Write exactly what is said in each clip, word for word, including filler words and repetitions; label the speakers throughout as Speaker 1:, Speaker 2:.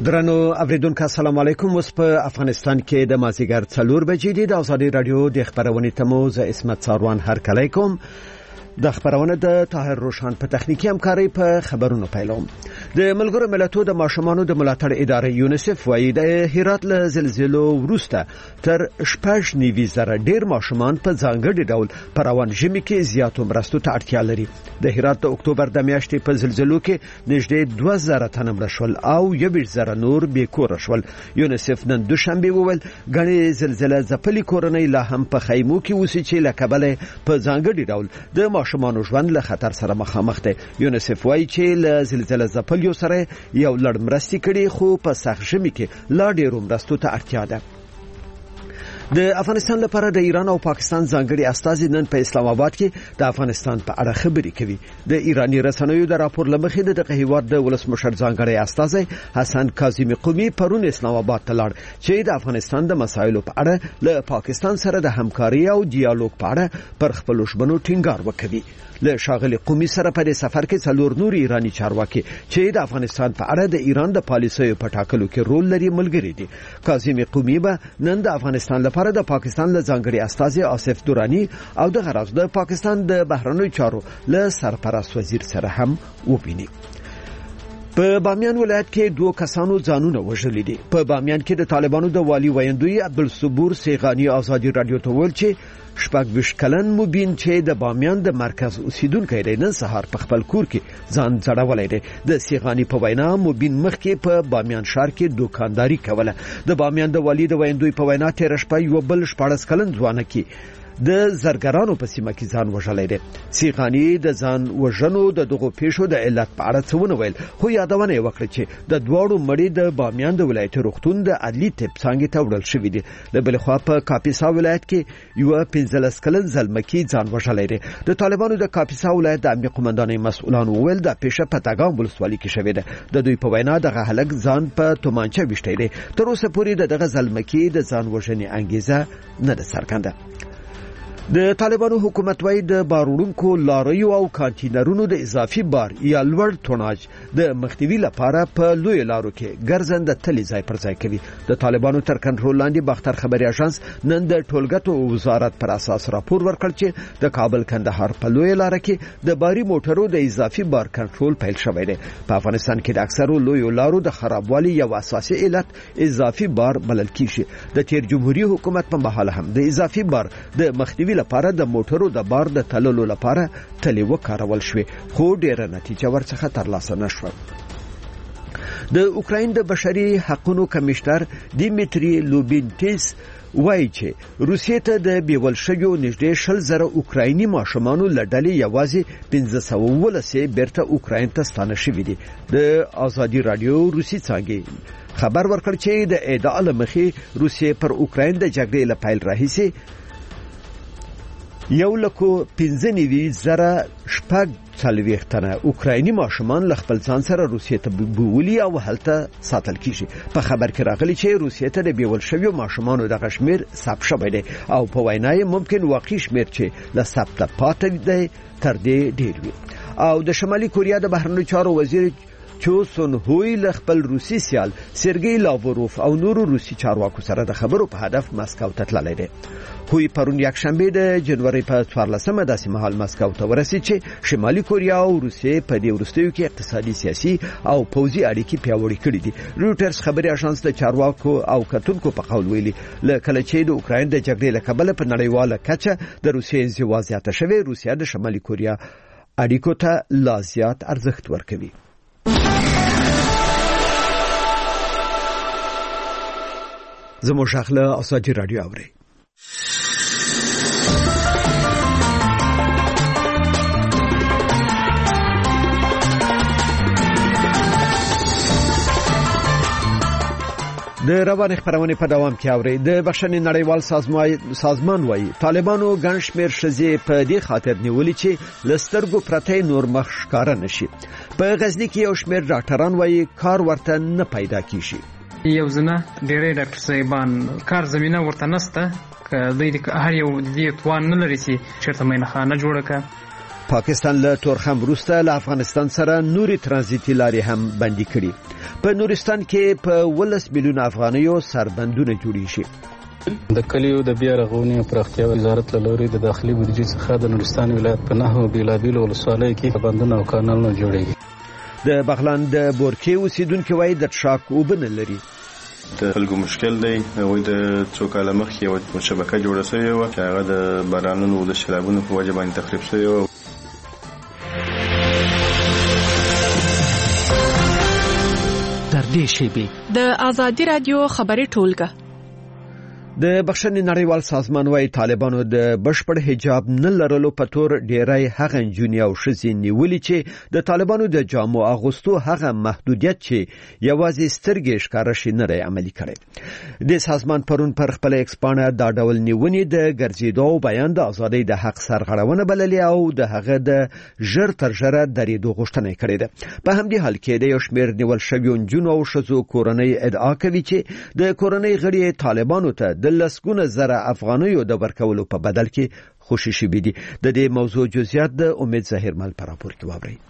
Speaker 1: درنو اوریدونکو السلام علیکم. اوس په افغانستان کې د مازیګر څلور بجې دي. د ازادي رادیو د خبرونې تمو ز اسمت ساروان هر کله کوم د خبرونه د طاهر روشان په تخنیکی همکاري په خبرونو پیلوم. د ملګرو ملتونو د ماشومانو د ملاتړ ادارې یونیسف وايي د هرات له زلزلو وروسته تر شپږ نیوي زره ډیر ماشومان په ځانګړي ډول په روان ژمي کې زیاتو مرستو ته اړتیا لري. د هرات د اکتوبر د میاشتې په زلزلو کې نږدې دوه زره تنه مړه شول او یو زره نور بې کور شول. یونیسف نن دوشنبه وویل غني زلزلې ځپلي کورنۍ لا هم په خیمو کې اوسې چې لکبل په ځانګړي ډول د ماشومانو ژوند له خطر سره مخامخ دي. یونیسف وايي چې له زلزلې ځپلو سره یو لړ مرستې کړي خو په سخت ژمي کې لا ډېر مرستو ته اړتیا ده. د افغانستان لپاره د ایران او پاکستان ځانګړي استازي نن په اسلام آباد کې د افغانستان په اړه خبرې کوي. د ایرانی رسنیو د راپور لمخې د دغه هیواد د ولسمشر ځانګړي استازي حسن کاظمی قومي پرون اسلام آباد ته لاړ چې د افغانستان د مسایلو په اړه له پاکستان سره د همکاري او ډیالوګ په اړه پر خپل ژمنو ټینګار وکړي. له شاغلي قومي سره په سفر کې څلور نور ایرانی چارواکي چې د افغانستان په اړه د ایران د پالیسیو په ټاکلو کې رول لري ملګری دي. کاظمی قومي به نن د افغانستان لپاره د پاکستان له ځانګړي استازي آصف دورانی او د غرض د پاکستان د بهرنیو چارو له سرپرست وزیر سره هم وبیني. په بامیان ولایت کې دوه کسانو ځانونه وژلي دي. په بامیان کې د طالبانو د والی ویندوی عبدالصبور سیغانی ازادي رادیو ته ویل چې شپږ ویشت کلن مبین چې د بامیان د مرکز اوسیدونکی دی نن سهار په خپل کور کې ځان ځړولی دی. د سیغانی په وینا مبین مخکې په بامیان ښار کې دوکانداري کوله. د بامیان د والی د ویندوی په وینا تیر شپه یو بل شپاړس کلن ځوانه کې د زرګرانو په سیمه کې ځان وژلی دی. سیغانی د ځان وژنو د دغو پیښو د علت په اړه څه ونه ویل خو یادونه یې وکړه چې د دواړو مړي د بامیان د ولایتي روغتون د عدلي طب څانګې ته وړل شوي دي. له بلې خوا په کاپیسا ولایت کې یو پنځلس کلن زلمکي ځان وژلی دی. د طالبانو د کاپیسا ولایت د امنیه قومندانۍ مسؤلان وویل دا پیښه په تګام ولسوالۍ کې شوې ده. د دوی په وینا دغه هلک ځان په تومانچه ویشتی دی. تر اوسه پورې د دغه زلمکي د ځان وژنې انګیزه نه ده څرګنده. د طالبانو حکومت وايي د باروړونکو لاریو او کانټینرونو د اضافي بار یا لوړ ټوناج د مخنیوي لپاره په لوی لارو کې ګرځنده تلې ځای پر ځای کوي. د طالبانو تر کنټرول لاندې باختر خبري اژانس نن د ټولګټو وزارت پر اساس راپور ورکړ چې د کابل کندهار په لوی لار کې د باري موټرو د اضافي بار کنټرول پیل شوی دی. په افغانستان کې د اکثرو لوی لارو د خرابوالي یو اساسي علت اضافي بار بلل کیږي. د تیر جمهوریت حکومت په مهال هم د اضافي بار د مخنیوي لپاره د موټرو د بار د تللو لپاره تلې وکارول شوې خو ډیره نتیجه ورڅخه ترلاسه نشوه. د اوکراین د بشري حقوقو کمشنر دیمیتری لوبینټیس وایي چې روسیې ته د بیول شویو نږدې شل زره اوکرایني ماشومانو له ډلې یوازې پنځه سوه ولسې بیرته اوکراین ته ستانه شوي دي. د ازادي رادیو روسي څانګې خبر ورکړ چې د ادعا له مخې روسیې پر اوکراین د جګړې له پیل راهیسې یو لکو پنځه نیوي زره شپږ څلوېښت تنه اوکرایني ماشومان له خپل ځان سره روسیې ته بوولي او هلته ساتل کیږي. په خبر کې راغلی چې روسیې ته د بیول شویو ماشومانو دغه شمیر ثبت شوی دی او په وینا یې ممکن واقعي شمیر چې له ثبته پاتې دی تر دې ډېر وي. او د شمالي کوریا د بهرنیو چارو وزیر چو سون هوی له خپل روسي سیال سرګی لاوروف او نورو روسي چارواکو سره د خبرو په هدف مسکو ته تللی دی. هوی پرون یک شنبه د جنوري په څوارلسمه داسې مهال مسکو ته ورسید چې شمالي کوریا او روسیې په دې وروستیو کې اقتصادي سیاسي او پوځي اړیکې پیاوړې کړې دي. رویټرز خبري اژانس د چارواکو او کتونکو په قول ویلي له کله چې د اوکراین د جګړې له کبله په نړیواله کچه د روسیې انزوا زیاته شوې روسیا د شمالي کوریا اړیکو ته لا زیات ارزښت ورکوي. زموږ اخله ازادي رادیو اوري. د روان خبرونه په دوام کې اوري. د بخښنې نړیوال سازمان سازمان وایي طالبانو ګڼ شمېر ښځې په دې خاطر نیولې چې لسترګو پرته نور مخ ښکارا نشي. په غزنی کې یو شمېر ډاکټران وایي کار ورته نه پیدا کیږي.
Speaker 2: یو ځنه ډېرې ډاکټر صاحبان کار زمينه ورته نسته. که دوی هر یو دې توان نه لري چې چیرته مینه خانه جوړه کړي
Speaker 1: پاکستان له تورخم وروسته له افغانستان سره نوري ترانزیتي لارې هم بندي کړي. په نورستان کې په ولس میلیون افغانیو سربندونه جوړیږي.
Speaker 3: د کلیو د بیا رغونې او پراختیا وزارت له لوري د داخلي بودیجې څخه د نورستان ولایت په نهو بیلابیلو ولسوالیو کې بندونه او کانالونه جوړیږي.
Speaker 1: د بغلان د بورکې اوسیدونکو وایي د څښاک اوبه نه لري.
Speaker 4: د خلکو مشکل دی، وایي د څو کاله مخکې یوه شبکه جوړه شوې وه چې هغه د بارانونو او د سیلابونو په وجه باندې تخریب شوې وه.
Speaker 5: تر دې شیبې
Speaker 6: د آزادي رادیو خبري ټولګه.
Speaker 1: د بخښنې نړیوال سازمان وايي طالبانو د بشپړ حجاب نه لرلو په تور ډیری هغه نجونې او ښځې نیولې چې د طالبانو د جامو اغوستو هغه محدودیت چې یوازې سترګې ښکاره شي نه دی عملي کړی. د سازمان پرون پر خپل ایکس پاڼه دا ډول نیونې د ګرځېدو او بیان د ازادۍ د حق سرغړونه بللې او د هغه د ژر تر ژره درېدو غوښتنه کړې ده. په همدې حال کې د یو شمېر نیول شویو نجونو او ښځو کورنۍ ادعا کوي چې د کورنۍ غړي طالبانو ته د لسګونه زره افغانیو د ورکولو په بدل کې خوشي شوي دي. د دې موضوع جزئیات د امید ظاهرمل په راپور کې واورئ.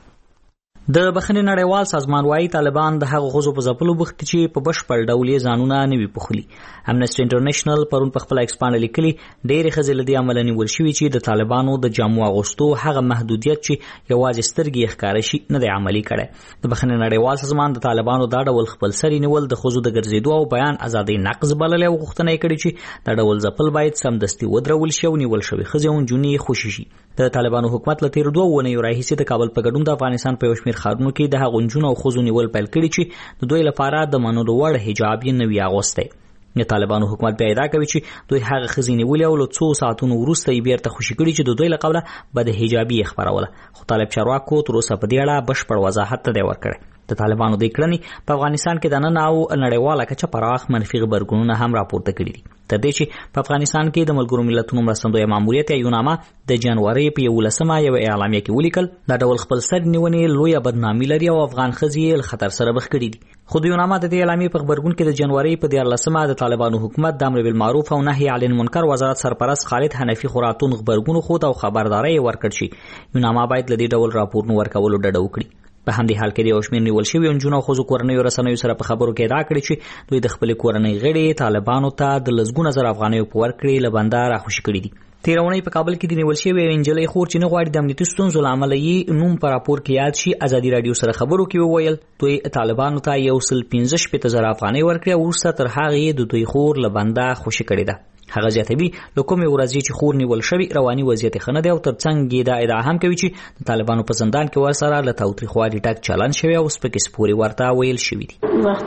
Speaker 5: د بخښنې نړیوال سازمان وايي طالبان د هغو غزو په ځپلو بوخت چې په بشپړ ډول یې ځانونه نه وي پوښلي. امنسټي انټرنیشنل پرون په خپل ایکس پاڼه لیکلي ډېرې ښځې له دې امله نیول شوي چې د طالبانو د جامو اغوستو هغه محدودیت چې یوازې سترګې یې ښکاره شي نه دی عملي کړی. د بخښنې نړیوال سازمان د طالبانو دا ډول خپل سري نیول د ښځو د ګرځېدو او بیان ازادۍ نقض بللی او غوښتنه یې کړې چې دا ډول ځپل باید سمدستي ودرول شي او نیول شوي ښځې او نجونې یې خوشي شي. د طالبانو حکومت له تېرو دوه اونیو راهیسې د کابل په ګډون د افغانستان په یو شمېر ښارونو کې د هغو نجونو او ښځو نیول پیل کړي چې د دوی لپاره د منلو وړ حجاب یې نه وي اغوستی. د طالبانو حکومت بیا ادعا کوي چې دوی هغه ښځې نیولې او له څو ساعتونو وروسته یې بیرته خوشي کړي چې د دوی له قبله بد حجابي یې خپروله. خو طالب چارواکو تر اوسه په دې اړه بشپړ وضاحت نه دی ورکړی. د طالبانو د کړنې په افغانستان کې د نن او نړیواله کچه پراخ منفي غبرګونونه هم راپورته کړي دي. تر دې چې په افغانستان کې د ملګرو ملتونو مرستندوی ماموریت یا یوناما د جنوري په یولسمه یو اعلامیه کې ولیکل دا ډول خپل سر نیونې لویه بدنامي لري او افغان ښځې له خطر سره مخ کړي دي. خو د یوناما د دې اعلامیې په غبرګون کې د جنوري په دیارلسمه د طالبانو حکومت د امر بالمعروف او نهي عن المنکر وزارت سرپرست خالد حنفي خوراتون غبرګون خود او خبرداري ورکړ چې یوناما باید له دې ډول راپورونو ورکولو ډډه وکړي. په همدې حال کې د یو شمېر نیول شوي نجونو او ښځو کورنیو رسنیو سره په خبرو کې ادعا کړې چې دوی د خپلې کورنۍ غړي طالبانو ته د لسګونه زره افغانیو په ورکړې له بنده راخوشي کړي دي. تېره اونۍ په کابل کې د نیول شوې یوې نجلۍ خور چې نه غواړي د امنیتي ستونزو له امله یې نوم په راپور کې یاد شي ازادي راډیو سره خبرو کې وویل دوی طالبانو ته یو سل پنځه شپېته زره افغانۍ ورکړې او وروسته تر هغې د دوی خور له بنده خوشي کړې ده. هغه زیاتوي له کومې ورځې چې خور نیول شوي رواني وضعیت یې ښه نه دی او ترڅنګ یې دا ادعا هم کوي چې د طالبانو په زندان کې ورسره له تاوتریخوالي ډک چلند شوی او سپکې سپورې ورته ویل شوي دي.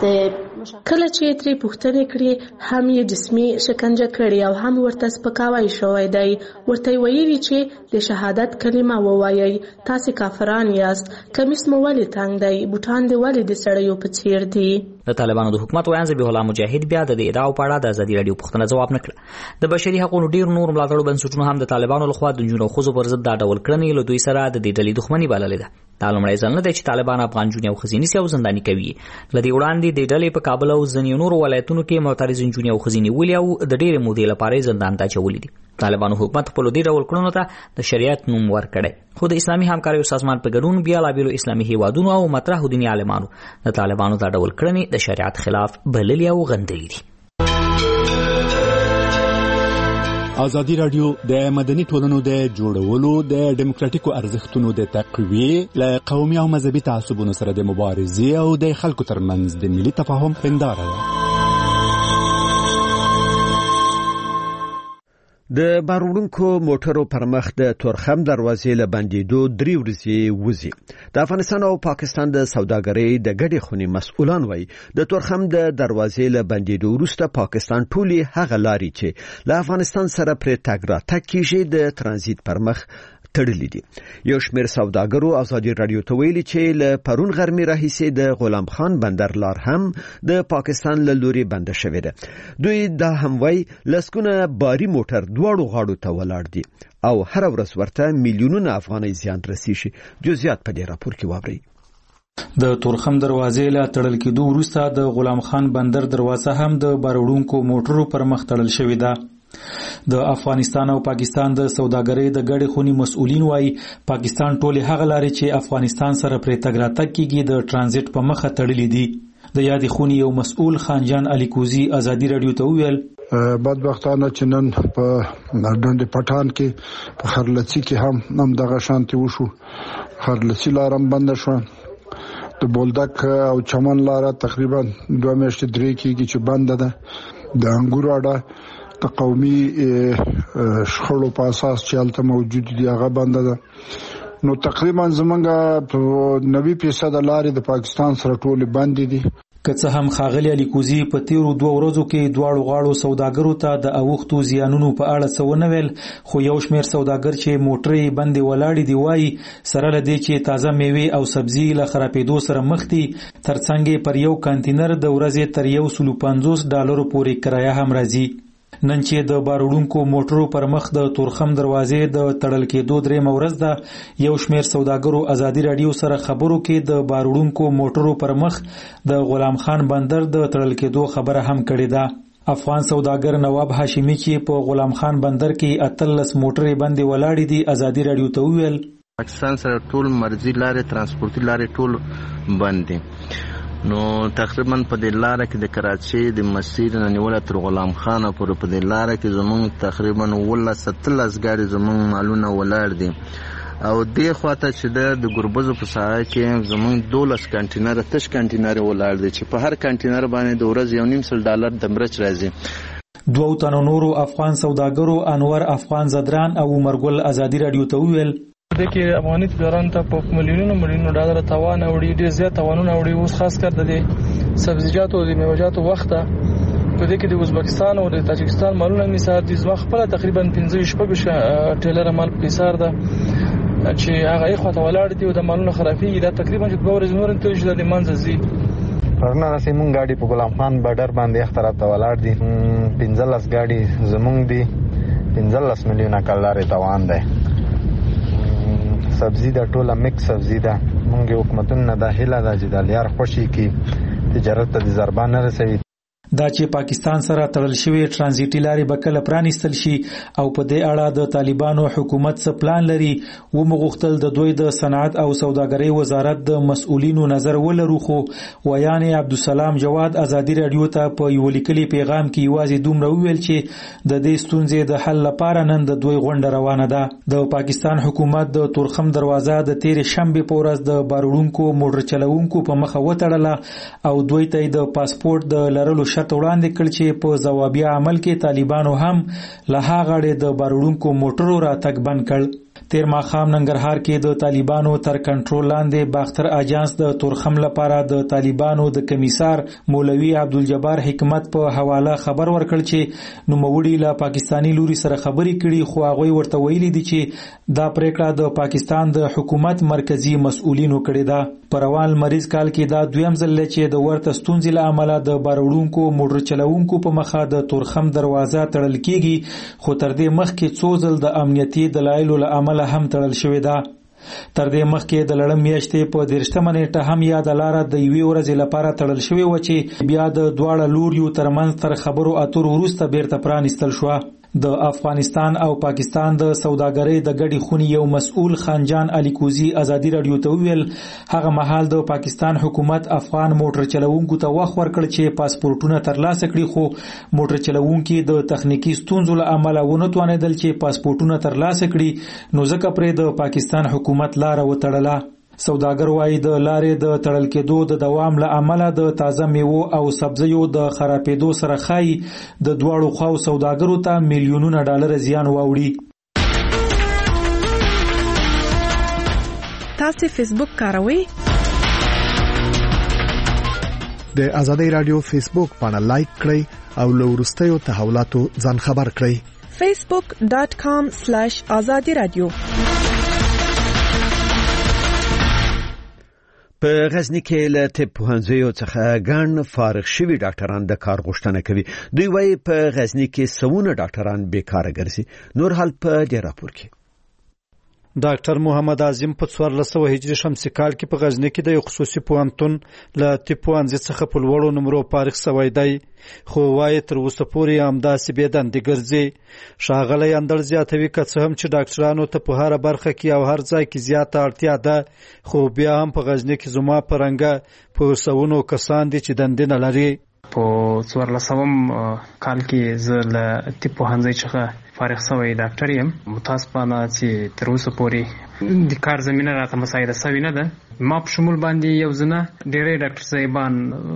Speaker 7: کله چې ترې پوښتنې کړې هم یې جسمي شکنجه کړې او هم ورته سپکاوی شوی دی. ورته ویلي چې د شهادت کلمه ووایئ، تاسې کافران یاست، کمیس مو ولې تنګ دی، بوټان دې ولې د سړیو په څیر دي.
Speaker 5: د طالبانو د حکومت ویاند ذبیح الله مجاهد بیا د دې ادعاو په اړه د ازادي راډیو پوښتنه ځواب نه کړه. د بشري حقوقو ډېر نور ملاتړو بنسټونو هم د طالبانو لخوا د نجونو او ښځو پر ضد دا ډول کړنې له دوی سره د دې ډلې دښمني بللې ده. دا لومړی ځل نه دی چې طالبان افغان نجونې او ښځې نیسي او زنداني کوي. له دې وړاندې د ډلې په کابل او ځینو نورو ولایتونو کې معترض نجونې او ښځې نیولې او د ډېرې مودې لپاره یې زندان ته اچولي دي. طالبانو حکومت خپلو دې ډول کړنو ته د شریعت نوم ورکړی. خو د اسلامي همکاریو سازمان په ګډون بېلابېلو اسلامي هیوادونو او مطرحو دیني عالمانو د طالبانو دا ډول کړنې د شریعت خلاف بللي او غندلي دي.
Speaker 8: ازادي راډیو د مدني ټولنو د جوړولو د ډیموکراتیکو ارزښتونو د تقویې له قومي او مذهبي تعصبونو سره د مبارزې او د خلکو ترمنځ د ملي تفاهم هنداره ده.
Speaker 1: د باروړونکو موټرو پر مخ د تورخم دروازې له بندېدو درې ورځې وځي. د افغانستان او پاکستان د سوداګرۍ د ګډې خونې مسؤلان وایي د تورخم د دروازې له بندېدو وروسته پاکستان ټولې هغه لارې چې له افغانستان سره پرې تګ راتګ کیږي د ترانزیت پر مخ تړلې دي. یو شمېر سوداګرو ازادي راډیو ته ویلي چې له پرون غرمې راهیسې د غلام خان بندر لار هم د پاکستان له لوري بنده شوې ده. دوی دا هم وایي لسګونه باري موټر دواړو غاړو ته ولاړ دي او هر ورځ ورته میلیونونه افغانۍ زیان رسیږي. جزئیات په دې راپور کې واورئ.
Speaker 9: د تورخم دروازې له تړل کېدو وروسته د غلام خان بندر دروازه هم د باروړونکو موټرو پر مخ تړل شوې ده. د افغانستان او پاکستان د سوداګرۍ د ګډې خونی مسؤلین وایي پاکستان ټولې هغه لارې چې افغانستان سره پرې تګ راتګ کیږي د ترانزیت په مخه تړلې دي. د یادې خونی یو مسؤل خانجان علي کوزي ازادي رادیو ته وویل
Speaker 10: بدبختانه چې نن په ډنډ پټان کې په خرلڅي کې هم هم دغه شانتي وشو. خرلڅي لارم بند شو، د بولدک او چمن لاره تقریبا دوه میاشتې درې کېږي چې بند ده. د انګورو اډه د قومي شخړو په اساس چې هلته موجود دي هغه بند ده. نو تقریبا زمونږ نوي فیصد لارې د پاکستان سره ټولې بندې دي.
Speaker 9: که څه هم ښاغلي علي کوزي په تیرو دوه ورځو کې دواړو غاړو سوداګرو ته د اوښتو زیانونو په اړه څه ونه ویل، خو یو شمېر سوداګر چې موټرې بندې ولاړې دي وایي سره له دې چې تازه میوې او سبزي له خرابېدو سره مخ دي، ترڅنګ پر یو کانتینر د ورځې تر یو سلو پنځوس ډالرو پورې کرایه هم راځي. نن چې د باروړونکو موټرو پر مخ د تورخم دروازې د تړل کېدو درېیمه ورځ ده، یو شمېر سوداګرو ازادي رادیو سره خبرو کې د باروړونکو موټرو پر مخ د غلام خان بندر د تړل کېدو خبره هم کړې ده. افغان سوداګر نواب هاشمي چې په غلام خان بندر کې اتلس موټرې بندې ولاړې دي ازادي رادیو ته وویل
Speaker 11: پاکستان سره ټول مرزي لارې ترانسپورتي لارې ټول بند دي. نو تقریبا په دې لاره کې د کراچۍ د مسیر نه نیوله تر غلام خانه پورې په دې لاره کې زمونږ تقریبا اوولس اتلس ګاډي زمونږ مالونه ولاړ دي. او دې خواته چې د ګربزو په ساحه کې زمونږ دولس کانټینر تش کانټینر ولاړ دي چې په هر کانټینر باندې د ورځ یو نیم سل ډالر د مرچ راځي.
Speaker 9: دوه تنو نورو افغان سوداګرو انور افغان زدران او عمرګل ازادي رادیو ته وویل
Speaker 12: د کې افغاني تجاران ته په ملیونونو ملیونونو ډالر تاوان اوړي، ډېر زیات تاوانونه اوړي. اوس خاص کر د سبزیجاتو او د میوه‌جاتو وخت په دې کې د ازبکستان او د تاجکستان مالونه مثال د ځواخ خپل تقریبا پنځه شپږ ټیلر مال په حساب ده چې هغه یې خواته ولاړ دي او د مالونو خرابېږي. دا تقریبا چې دوه ورځې نور ته چې د منځ زی
Speaker 13: پرنا سیمون ګاډي په غلام خان بارډر باندې یو طرف ته ولاړ دي. پنځلس ګاډي زمونږ دي، پنځلس میلیونه کلارې توان ده. سبزی دا ټوله میکس سبزی ده. مونږ حکومتونه د هیله ده چې د لیار خوشي کې تجارت ته د ضربه نه رسوي.
Speaker 9: دا چې پاکستان سره تړل شوی ترانزیټي لارې به کله پرانیستل شي او په دې اړه د طالبانو حکومت څه پلان لري و مغوښتل د دوی د صنعت او سوداګرۍ وزارت د مسؤلینو نظر ولرو. خو ویان عبدالسلام جواد ازادي رادیو ته په یو لیکلي پیغام کې یوازې دومره وویل چې د دې ستونزې د حل لپاره نن د دوی غونډه روانه ده. د پاکستان حکومت د تورخم دروازه د تیرې شنبې په ورځ د باروړونکو موټر چلوونکو په مخه وتړله او دوی ته د پاسپورت د لرلو شرط وړاندې کړ چې په ځوابي عمل کې طالبانو هم له هغه غړي د باروړونکو موټرو راتګ بند کړ. تیر ماښام ننګرهار کې د طالبانو تر کنټرول لاندې باختر اجانس د تورخم لپاره د طالبانو د کمیسار مولوي عبدالجبار حکمت په حواله خبر ورکړ چې نوموړي له پاکستانی لوري سره خبرې کړي، خو هغه ورته ویلي دي چې دا پریکړه د پاکستان د حکومت مرکزی مسؤلینو کړې ده. په روان مریض کال کې دا دویم ځل چې د ورته ستونزې له امله د باروړونکو موټر چلوونکو په مخه د تورخم دروازه تړل کیږي، خو تر دې مخکې څو ځل د امنیتي دلایلو له امله هم تړل شوې ده. تر دې مخکې د لړم میاشتې په دېرشمه نیټه هم یاد لاره د یوې ورځې لپاره تړل شوې و چې بیا د دواړه لوریو ترمنځ تر خبرو اترو وروسته بیرته پرانیستل شوه. د افغانستان او پاکستان د سوداګرۍ د ګډې خونی یو مسؤل خانجان علي کوزي ازادي رادیو ته ویل هغه مهال د پاکستان حکومت افغان موټر چلوونکو ته وخت ورکړ چې پاسپورتونه ترلاسه کړي، خو موټر چلوونکي د تخنیکی ستونزو له امله ونه توانېدل چې پاسپورتونه ترلاسه کړي، نو ځکه پرې د پاکستان حکومت لاره وتړله. سوداګر وايي د لارې د تړل کېدو د دوام له امله د تازه میوو او سبزیو د خرابېدو سره خای د دواړو خواو سوداګرو ته میلیونونه ډالر زیان واوړي.
Speaker 6: تاسو فیسبوک کاروئ؟
Speaker 14: د ازادي رادیو فیسبوک باندې لایک کړئ او له وروستیو تحولاتو ځان خبر کړئ.
Speaker 6: فیسبوک ډاٹ کام سلیش ازادي رادیو.
Speaker 1: په غزنی کې له طب پوهنځیو څخه ګڼ فارغ شوي ډاکټران د کار غوښتنه کوي. دوی وايي په غزنی کې سوونه ډاکټران بیکاره ګرځي. نور حال په دې راپور کې.
Speaker 15: ډاکټر محمد اعظم په څوارلس سوه هجري شمسي کال کې په غزني کې د یو خصوصي پوهنتون له طب پوهنځي څخه په لوړو نمرو فارغ شوی دی، خو وایي تر اوسه پورې همداسې بې دندې ګرځي. ښاغلی اندړ زیاتوي که څه هم چې ډاکټرانو ته په هره برخه کې او هر ځای کې زیاته اړتیا ده، خو بیا هم په غزني کې زما په رنګه په سوونو کسان دي چې دندې نه لري.
Speaker 2: په څوارلسم کال کې زه له طب پوهنځي څخه فارغ شوی ډاکټر یم. متاسفانه چې تر اوسه پورې د کار زمینه راته مساعده شوې نه ده. ما په شمول باندې یو ځنه ډېری ډاکټر صاحبان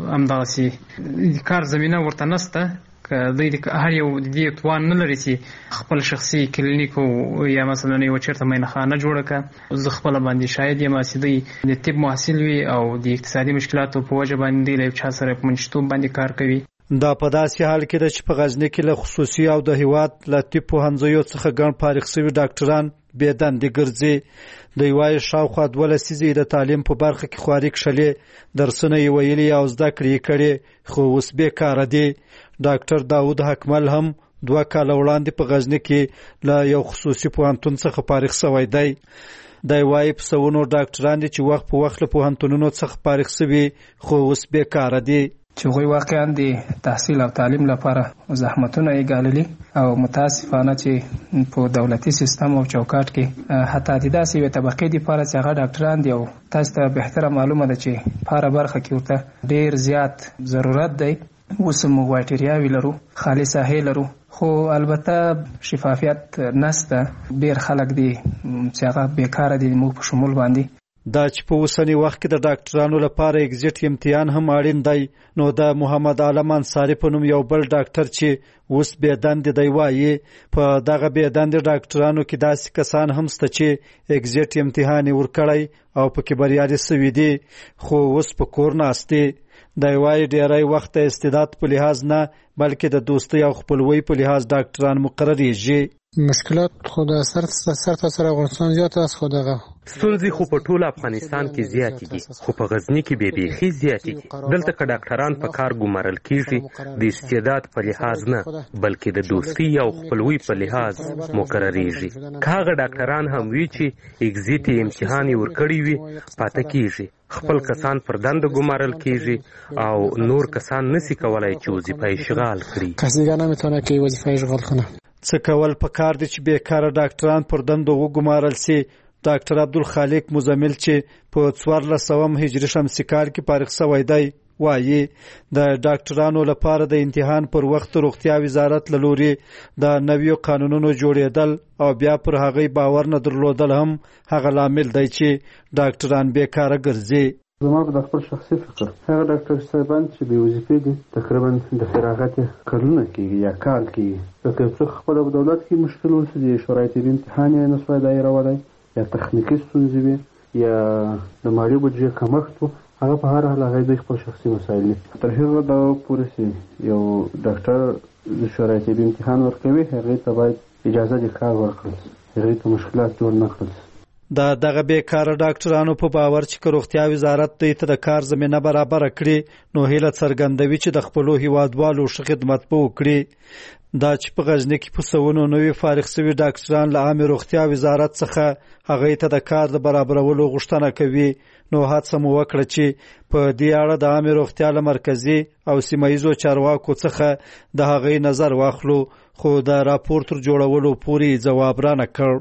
Speaker 2: همدغسې کار زمینه ورته نشته، که دوی هر یو د دې توان نه لري چې خپل شخصي کلینیک یا مثلا یو چېرته مینخانه جوړه کړه. زه خپله باندې شاید یم چې دوی د طب محصل وي او د اقتصادي مشکلاتو په وجه باندې دوی له یو چا سره په منشتوب باندې کار کوي.
Speaker 15: دا په داسې حال کې ده چې په غزني کې له خصوصي او د هیواد له طب پوهنځیو څخه ګڼ فارغ شوي ډاکټران بې دندې ګرځي. دوی وایي شاوخوا دوه لسیزې د تعلیم په برخه کې خواري کښلې، درسونه یې ویلي او زده کړې یې کړې، خو اوس بېکاره دي. ډاکټر داود حکمل هم دوه کاله وړاندې په غزني کې له یو خصوصي پوهنتون څخه فارغ شوی دی. دی وایي په سوونو ډاکټران دي چې وخت په وخت له پوهنتونونو څخه فارغ شوي، خو اوس بېکاره دي.
Speaker 16: چې هغوی واقعا د تحصیل او تعلیم لپاره زحمتونه یې ګاللي او متاسفانه چې په دولتي سیستم او چوکاټ کې حتی د داسې یوې طبقې دپاره چې هغه ډاکټران دي او تاسو ته بهتره معلومه ده چې په هره برخه کې ورته ډېر زیات ضرورت دی. اوس موږ وایټریاوې لرو، خالي ساحې لرو، خو البته شفافیت نشته. ډېر خلک دي چې هغه بیکاره دي موږ په شمول باندې.
Speaker 15: دا چې په اوسني وخت کې د ډاکټرانو لپاره اگزیټ امتحان هم اړین دی، نو د محمد عالم انصاري په نوم یو بل ډاکټر چې اوس بې دندې دی وایي په دغه بې دندې ډاکټرانو کې داسې کسان هم شته چې اگزیټ امتحان یې ورکړی او پکې بریالي شوي دي، خو اوس په کور ناست دي. دی وایي ډېری وخت د استعداد په لحاظ نه بلکې د دوستۍ او خپلوۍ په لحاظ ډاکټران مقرریږي.
Speaker 17: مشکلات خو د سر سر تاسو افغانستان زیات است، خو دغه
Speaker 18: ستونزې خو په ټول افغانستان کې زیاتې دي، خو په غزني کې به بیخي زیاتې دي. دلته که ډاکټران په کار ګمارل کېږي د استعداد په لحاظ نه بلکې د دوستۍ او خپلوۍ په لحاظ مقرریږي. که هغه ډاکټران هم وي چې اگزیټ امتحان یې ورکړی وي پاته کېږي، خپل کسان پر دنده ګمارل کېږي او نور کسان نسی کولای چې وظیفه اشغال کړي.
Speaker 17: کس دیگه نمیتونه که وظیفه اشغال کنه.
Speaker 15: څه کول پکار دي چې بیکاره ډاکټران پر دندو وګمارل سي. ډاکټر عبدالخالق مزمل چې په څوارلس سوه هجري شمسي کال کې فارغ شوی دی وایي د ډاکټرانو لپاره د امتحان پر وخت روغتیا وزارت له لورې د نویو قانونونو جوړېدل او بیا پر هغوی باور نه درلودل هم هغه لامل دی چې ډاکټران بیکاره ګرځي.
Speaker 19: زما په خپل شخصي فکر هغه ډاکټر صاحبان چې بې وظیفې دي تقریبا د فراغت کلونه کېږي یا کال کېږي، ځکه یو څه خپله په دولت کې مشکل اوسي، د شورای طبي امتحان یې نه سوی دایرولی، یا تخنیکي ستونزې وي یا د مالي بودجې کمښت و، هغه په هر حال هغه دوی خپل شخصي مسایل دي. تر هغه دغه پورې چې یو ډاکټر د شورای طبي امتحان ورکوي هغې ته باید اجازه د کار ورکړل شي، هغې ته مشکلات جوړ نه کړل شي.
Speaker 15: د دغه بیکاره ډاکټرانو په باور چې که روغتیا وزارت دوی ته د کار زمینه برابره کړي نو هیله څرګندوي چې د خپلو هیوادوالو ښه خدمت به وکړي. دا چې په غزني کې په سوونو نوي فارغ شوي ډاکټران له عامې روغتیا وزارت څخه هغوی ته د کار د برابرولو غوښتنه کوي، نو هڅه مو وکړه چې په دې اړه د عامې روغتیا له مرکزي او سیمه ییزو چارواکو څخه د هغوی نظر واخلو، خو د راپور تر جوړولو پورې ځواب رانه کړ.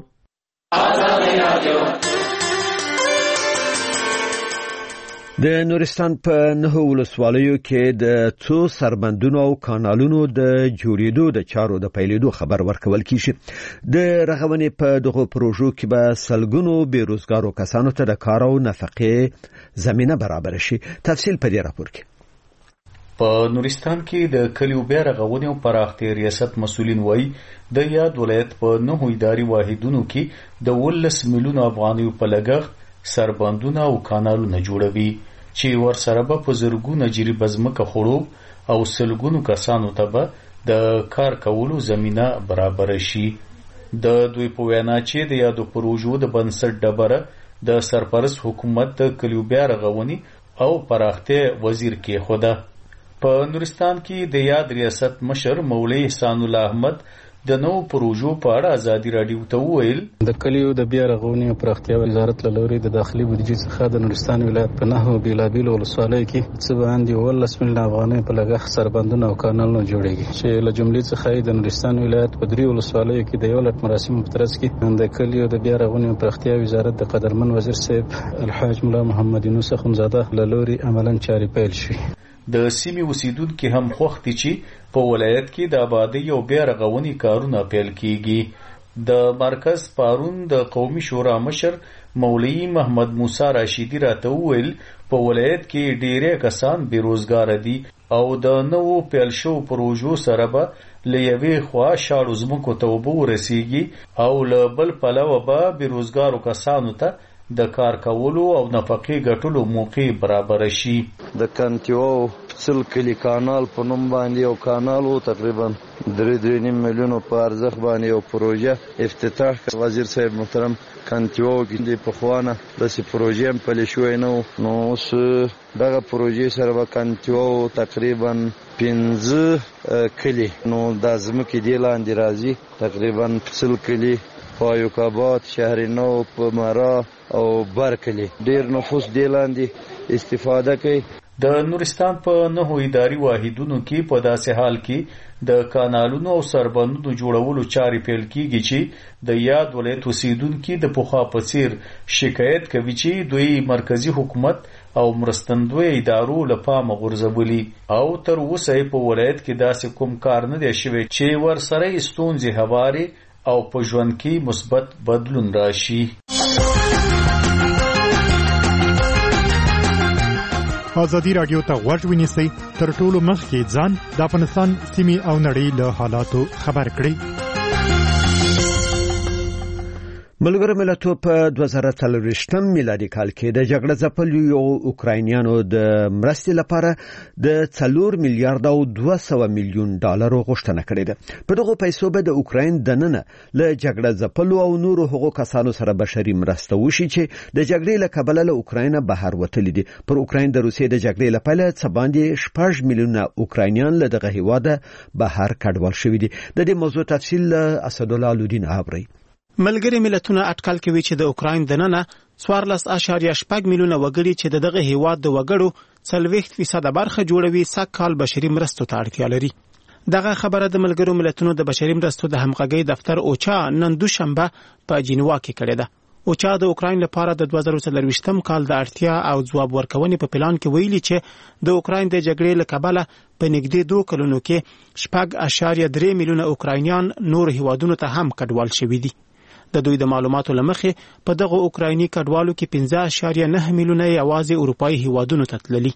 Speaker 1: د نورستان په نهو ولسوالیو کې د څو سربندونو او کانالونو د جوړېدو د چارو د پیلېدو خبر ورکول کیږي. د رغونې په دغو پروژو کې به سلګونو بیروزګارو کسانو ته د کار او نفقې زمینه برابر شي. تفصیل په دې راپور کې.
Speaker 20: په نورستان کې د کلیو بیا رغونې او پراختیا ریاست مسؤلین وایي د یاد ولایت په نهو اداري واحدونو کې د ولس میلیونو افغانیو په لګښت سربندونه او کانالونه جوړوي چې ورسره به په زرګونه جریبه ځمکه خړوب او سلګونو کسانو ته به د کار کولو زمینه برابر شي. د دوی په وینا چې د یادو پروژو د بنسټ ډبره د سرپرست حکومت د کلیو بیا رغونې او پراختیا وزیر کېښوده. په نورستان کې د یاد ریاست مشر مولوي احسان الله احمد د نوو پروژو په اړه ازادي رادیو ته وویل
Speaker 3: د کلیو د بیا رغونې او پراختیا وزارت له لوري د داخلي بودیجې څخه د نورستان ولایت په نهو بیلابیلو ولسوالیو کې څه باندې ولس میلیونه افغانۍ په لګښت سربندونه او کانالونه جوړیږي چې له جملې څخه د نورستان ولایت په درې ولسوالیو کې د یو لټ مراسمو په ترڅ کې د کلیو د بیا رغونې او پراختیا وزارت د قدرمن وزیر صاحب الحاج مولا محمد یونس اخونزاده له لوري عملاً چارې پیل شوې.
Speaker 20: د سیمې اوسیدونکي هم خوښ دي چې په ولایت کې د آبادۍ او بیا رغونې کارونه پیل کیږي. د مرکز پارون د قومي شورا مشر مولوي محمد موسی راشدي راته وویل په ولایت کې ډېری کسان بیروزګار دي او د نوو پیل شو پروژو سره به له یوې خوا شاړو ځمکو ته اوبه ورسیږي او له بل پلوه به بیروزګارو کسانو ته د کار کولو او نفقې ګټلو موقع برابر شي.
Speaker 11: د کانتیو پسل کلی کانال په نوم باندې یو کانال وو تقریبا درې درې نیم میلیونو په ارزښت باندې یو پروژه افتتاح کړ. وزیر صاحب محترم کانتیو کې د پخوانه داسې پروژې هم پلې شوی نه نو اوس دغه پروژې سره به کانتیو تقریبا پنځه کلی نو د ځمکې دې لاندې راځي تقریبا پسل کلی پایوک آباد شهر نو په مرا او برکلی ډیر نفوس دی لاندې استفاده کوي.
Speaker 20: د نورستان په نهو اداري واحدونو کې په داسې حال کې د کانالونو او سربندونو جوړولو چارې پیل کیږي چې د یاد ولایت اوسیدونکي د پخوا په څیر شکایت کوي چې دوی مرکزی حکومت او مرستندوی ادارو له پامه غورځولي او تر اوسه په ولایت کې داسې کوم کار نه دی شوی چې ورسره ستونزې هواري او په ژوند کې مثبت بدلون راشي.
Speaker 14: ازادي رادیو ته غوږ ونیسئ تر ټولو مخکې ځان د افغانستان سیمې او نړۍ له حالاتو خبر کړئ.
Speaker 1: ملګرو ملتونو په دوه زره څلوېښتم میلادي کال کې د جګړې ځپلو اوکراینیانو د مرستې لپاره د څلور میلیارډ او دوه سوه میلیون ډالرو غوښتنه کړې ده. په دغه پیسو به د اوکراین دننه له جګړې ځپلو او نورو هغو کسانو سره بشري مرسته وشي چې د جګړې له کبله له اوکراین بهر وتلي دي. پر اوکراین د روسیې د جګړې لپاره څه باندې شپږ میلیونه اوکراینیان له دغه هیواده بهر کډوال شوي دي. د دې موضوع تفصیل اسدالله الدین ابری.
Speaker 21: ملګری ملتونه اټکل کوي چې د اوکراین دننه څوارلس اشاریه شپږ میلیونه وګړي چې د دغه هیواد د وګړو څلوېښت فیصده برخه جوړوي سږ کال بشري مرستو ته اړتیا لري. دغه خبره د ملګرو ملتونو د بشري مرستو د همغږۍ دفتر اوچا نن دوشنبه په جنیوا کې کړې ده. اوچا د اوکراین لپاره د دوه زره څلوېښتم کال د اړتیا او ځواب ورکونې په پلان کې ویلي چې د اوکراین د جګړې له کبله په نږدې دوه کلونو کې شپږ اشاریه درې میلیونه اوکراینیان نور هیوادونو ته هم کډوال شوي دي. د دوی د معلوماتو لمخې په دغه اوکرایني کډوالو کې پنځه اشاریه نه میلیونه یوازې اروپایي هیوادونو ته تللي.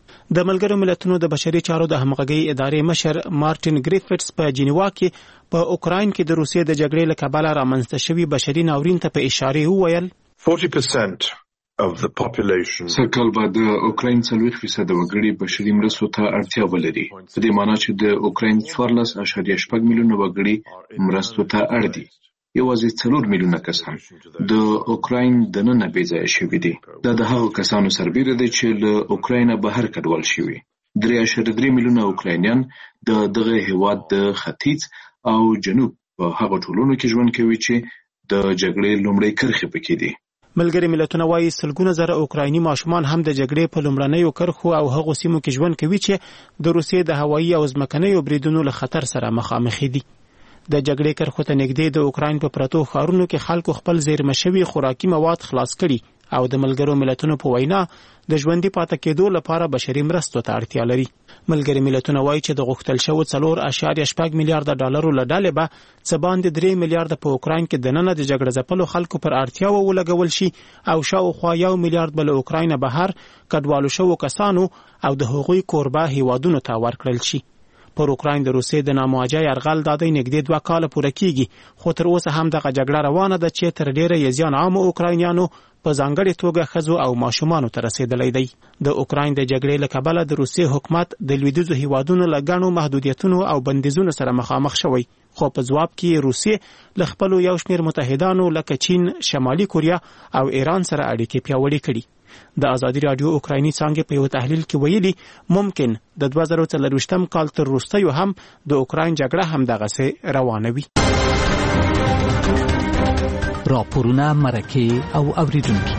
Speaker 21: د ملګرو ملتونو د بشري چارو د همغږۍ ادارې مشر مارټین ګریفټس په جنیوا کې په اوکراین کې د روسیې د جګړې له کبله رامنځته شوي بشري ناورین ته په اشاره وویل
Speaker 22: forty percent of the population
Speaker 23: سرکال به د اوکراین څلوېښت فیصده وګړي بشري مرستو ته اړتیا ولري. په دې معنی چې د اوکراین څوارلس اشاریه شپږ میلیونه وګړي مرستو ته اړ دي. یوازې څلور میلیونه کسان د اوکراین دننه بېځایه شوي دي. دا د هغو کسانو سربیره دی چې له اوکراینه بهر کډوال شوي. درې اعشاریه درې میلیونه اوکراینیان د دغه هیواد د ختیځ او جنوب په هغو ټولنو کې ژوند کوي چې د جګړې لومړۍ کرښې پکې دي.
Speaker 21: ملګري ملتونه وايي سلګونه زره اوکرایني ماشومان هم د جګړې په لومړنیو کرښو او هغو سیمو کې ژوند کوي چې د روسیې د هوایي او ځمکنیو بریدونو له خطر سره مخامخ دي. د جګړې کرښو ته نږدې د اوکراین په پرتو ښارونو کې خلکو خپل زیرمه شوي خوراکي مواد خلاص کړي او د ملګرو ملتونو په وینا د ژوندي پاتې کېدو لپاره بشري مرستو ته اړتیا لري. ملګري ملتونه وایي چې د غوښتل شوو څلور اشاریه شپږ میلیارډه ډالرو له ډلې به څه باندې درې میلیارډه په اوکراین کې دننه د جګړې ځپلو خلکو پر اړتیاو ولګول شي او شاوخوا یو میلیارډ به له اوکراین بهر کډوالو شوو کسانو او د هغوی کوربه هیوادونو ته ورکړل شي. پر اوکراین د روسیې د نامواجه یرغل د دې نږدې دوه کاله پوره کیږي خو تر اوسه هم دغه جګړه روانه ده چې تر ډیره یې زیان عامو اوکراینیانو په ځانګړې توګه ښځو او ماشومانو ته رسېدلی دی. د اوکراین د جګړې له کبله د روسیې حکومت د لویدیځو هیوادونو له ګڼو محدودیتونو او بندیزونو سره مخامخ شوی خو په ځواب کې روسیې له خپلو یو شمېر متحدانو لکه چین، شمالي کوریا او ایران سره اړیکې پیاوړې کړي. د ازادي رادیو اوکرایني څانګې په یو تحلیل کې ویلي ممکن د دوه زره څلرویشتم کال تر وروستیو هم د اوکراین جګړه هم دغسې روانه وي.
Speaker 4: راپورونه مرکه او اوریدونکي.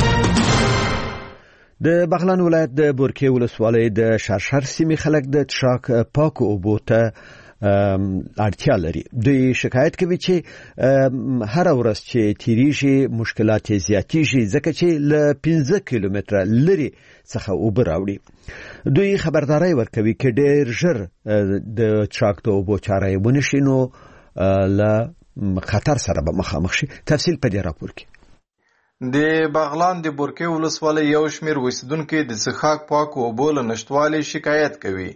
Speaker 1: د بغلان ولایت د بورکې ولسوالۍ د شرشر سیمې خلک د څښاک پاکو اوبو ته اړتیا لري. دوی شکایت کوي چې هر ورځ چې تیریږي مشکلات زیاتېږي ځکه چې له پنځه کیلومتره لري څخه اوبه راوړي. دوی خبرداري ورکوي چې ډېر ژر د څښاک د اوبو چاره ونه شي نو له خطر سره به مخامخ شي. تفصیل په دې راپور کې.
Speaker 5: د بغلان د بورکې ولسوالۍ یو شمېر اوسیدونکي د څښاک پاکو اوبو له نشتوالي شکایت کوي.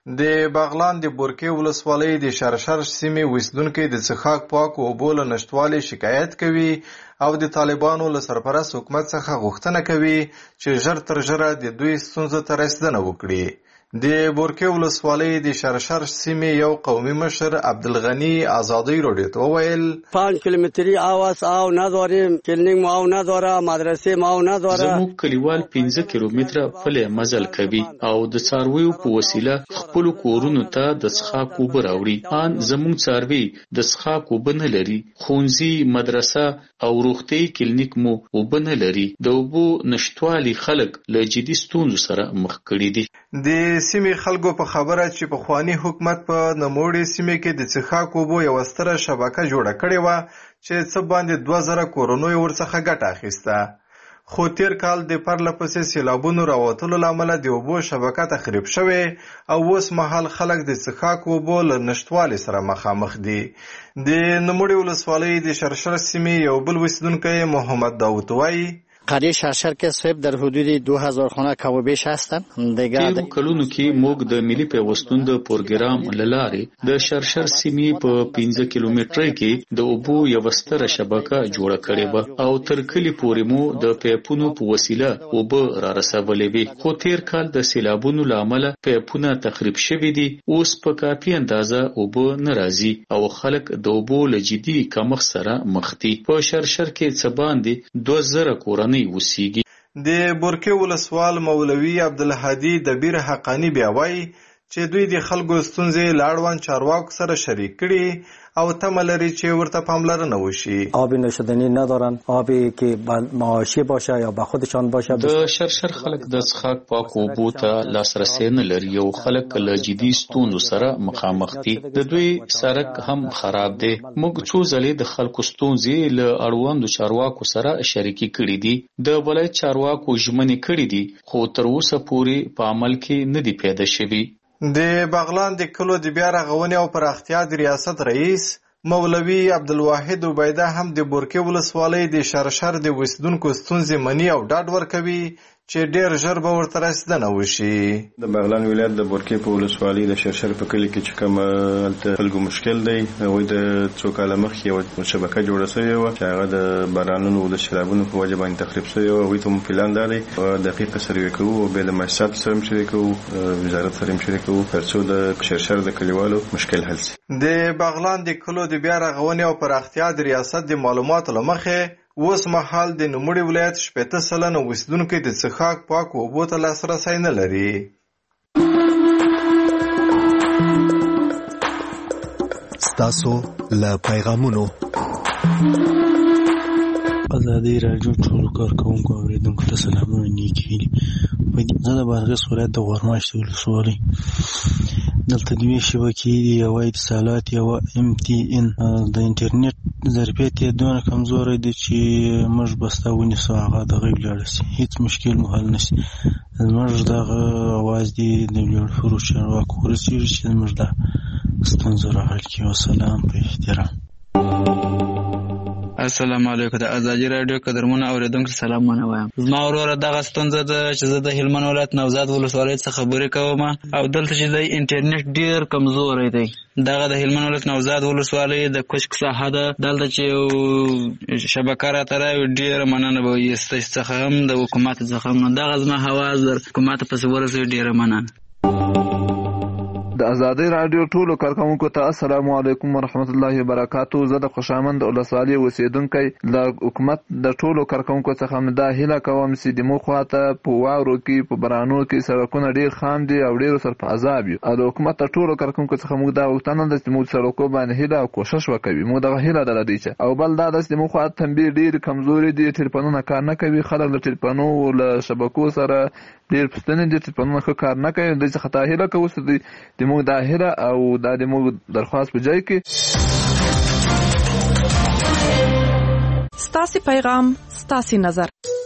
Speaker 5: د بغلان د بورکې ولسوالۍ د شرشر سیمې اوسیدونکي د څښاک پاکو اوبو له نشتوالي شکایت کوي او د طالبانو له سرپرست حکومت څخه غوښتنه کوي چې ژر تر ژره د دوی ستونزو ته رسیدنه وکړي. د بورکې ولسوالۍ د شرشر سیمې یو قومي مشر عبدالغنی آزادی رادیو ته وویل
Speaker 7: پنج کیلومتری آواز او نداریم، کلینیک ما نداره، مدرسه ما نداره.
Speaker 20: زموږ کلیوال پنځه کیلومتره پلی مزل کوي او د څارویو په وسیله خپل کورونو ته د څښاک اوبه راوړي. ان زموږ څاروي د څښاک اوبه نه لري. ښوونځي، مدرسه او روغتي کلینیک مو اوبه نه لري. د اوبو نشتوالي خلک له جدي ستونزو سره مخ کړي دي.
Speaker 5: د سیمې خلکو په خبره چې په خوانی حکومت په نموړي سیمې کې د څښاک اوبو یو ستره شبکه جوړه کړې و چې څه باندې دوه زره کورونو ورڅخه ګټه اخیسته. خو تیر کال د پرله پسې سیلابونو راوتلو له امله د اوبو شبکه تخریب شوې او اوس مهال خلک د څښاک اوبو له نشتوالي سره مخامخ دي. د نموړي ولسوالۍ د شرشر سیمې یو بل اوسیدونکی محمد داوود وایي
Speaker 24: قریه شرشر که صاحب در حدود دو هزار خانه کم و بیش هستند.
Speaker 20: دیگه تیرو کلونو کې موږ د ملي پیوستون د پروګرام للارې د شرشر سیمې په پنځه کیلومتره کې د اوبو یو ستره شبکه جوړه کړې و او تر کلی پورې مو د پیپونو په وسیله اوبه را رسولې وي. خو تیر کال د سیلابونو له امله پیپونه تخریب شوي دي. اوس په کافي اندازه اوبه نه راځي او خلک د اوبو له جدي کمښت سره مخ دي. په شرشر کې څه باندې دوه زره کورنۍ وسیږي.
Speaker 5: د بورکې ولسوال مولوي عبدالهادي دبیر حقانی بیا وایي چې دوی د خلکو ستونزې له اړوند چارواکو سره شریک کړي او تمه لري چې ورته پاملرنه وشي.
Speaker 24: آب نوشیدنی ندارن، آبی که معاشی باشه یا به خودشان باشه.
Speaker 20: د شرشر خلک د څښاک پاکو اوبو ته لاسرسی نه لري او خلک له جدي ستونزو سره مخامخ دي. د دوی سړک هم خراب دی. موږ څو ځلې د خلکو ستونزې له اړوندو چارواکو سره شریکي کړي دي. د ولایت چارواکو ژمنې کړي دي خو تر اوسه پورې په عمل کې نه دي پیدا شوي.
Speaker 5: د بغلان د کلو د بیا رغونې او پراختیا د ریاست رئیس مولوي عبدالواحد عبیده هم د بورکې ولسوالۍ د شرشر د اوسیدونکو ستونزې مني او ډاډ ورکوي چې ډېر ژر به ورته رسیدنه وشي.
Speaker 25: د بغلان ولایت د بورکې په ولسوالۍ د شرشر په کلي کې چې کوم هلته خلکو مشکل دی هغوی د څو کاله مخکې یوه شبکه جوړه سوې وه چې هغه د بارانونو د سیلابونو په وجه باندې تخریب سوې وه. هغوی ته مو پلان دا دی دقیقه سروې کوو او بیا له مؤسساتو سره هم شریک کوو، وزارت سره هم شریک کوو تر څو د شرشر د کلیوالو مشکل حل شي.
Speaker 5: د بغلان د کلو د بیا رغونې او پراختیا د ریاست د معلوماتو له مخې اوس مهال د نوموړي ولایت شپېته سلنه اوسیدونکي د څښاک پاکو اوبو ته لاسرسی نه لري.
Speaker 26: ستاسو له پیغامونو
Speaker 27: ازادي راډیو ټول کارکونکو اوریدونکو ته سلامونه نیکي. زه د بادغیس ولایت د غورماشت ولسوالۍ دلته دوی شبکې دي یوه اتصالات یوه ام ټي ان د انټرنیټ ظرفیت یې دونه کمزوری دی چې موږ به ستا ونیسو هغه دغه ولاړه سي هیڅ مشکل مو حل نشي. زموږ دغه اواز دی د لوړ چارواکو ورسېږي چې زموږ دا ستونزه را حل کړي. وسلام په احترام.
Speaker 28: السلام علیکم. د ازادي راډیو قدرمنو اوریدونکو سلامونه وایم. زما وروره دغه ستونزه ده چې زه د هلمند ولایت نوزاد ولسوالۍ څخه خبرې کوم او دلته چې د انټرنیټ ډیر کمزوری دی. دغه د هلمند ولایت نوزاد ولسوالۍ د کوشک ساحه ده. دلته چې شبکه راته راوي ډیره مننه به وي ستاسو څخه هم د حکومت څخه هم. دغه زما حواس در حکومت پسې ورسوي ډیره مننه.
Speaker 2: د ازادي رادیو ټولو کارکونکو ته السلام علیکم ورحمت الله وبرکاتو. زه د خوشامند ولسوالۍ اوسیدونکی د حکومت د ټولو کارکونکو څخه مدا هیله کوم چې د مخواته په واورو کې په برانو کې سړکونه ډیر خام دي او ډیر سر په عذاب دي. د حکومت د ټولو کارکونکو څخه موږ دا وغوښتنه ده چې موږ سړکو باندې هیله او کوشش وکړو. موږ دا هیله درلودی چې او بل دا د مخواته تنبیه ډیر کمزوري دي، ټلیفونونه کار نه کوي، خلک د ټلیفونو او له شبکو سره ډیر پښتنه دي، ټلیفونونه ښه کار نه کوي. د څه خطا هیله کوو چې د موږ د هیله او د موږ درخواست په ځای کې
Speaker 6: ستاسو پیغام ستاسو نظر.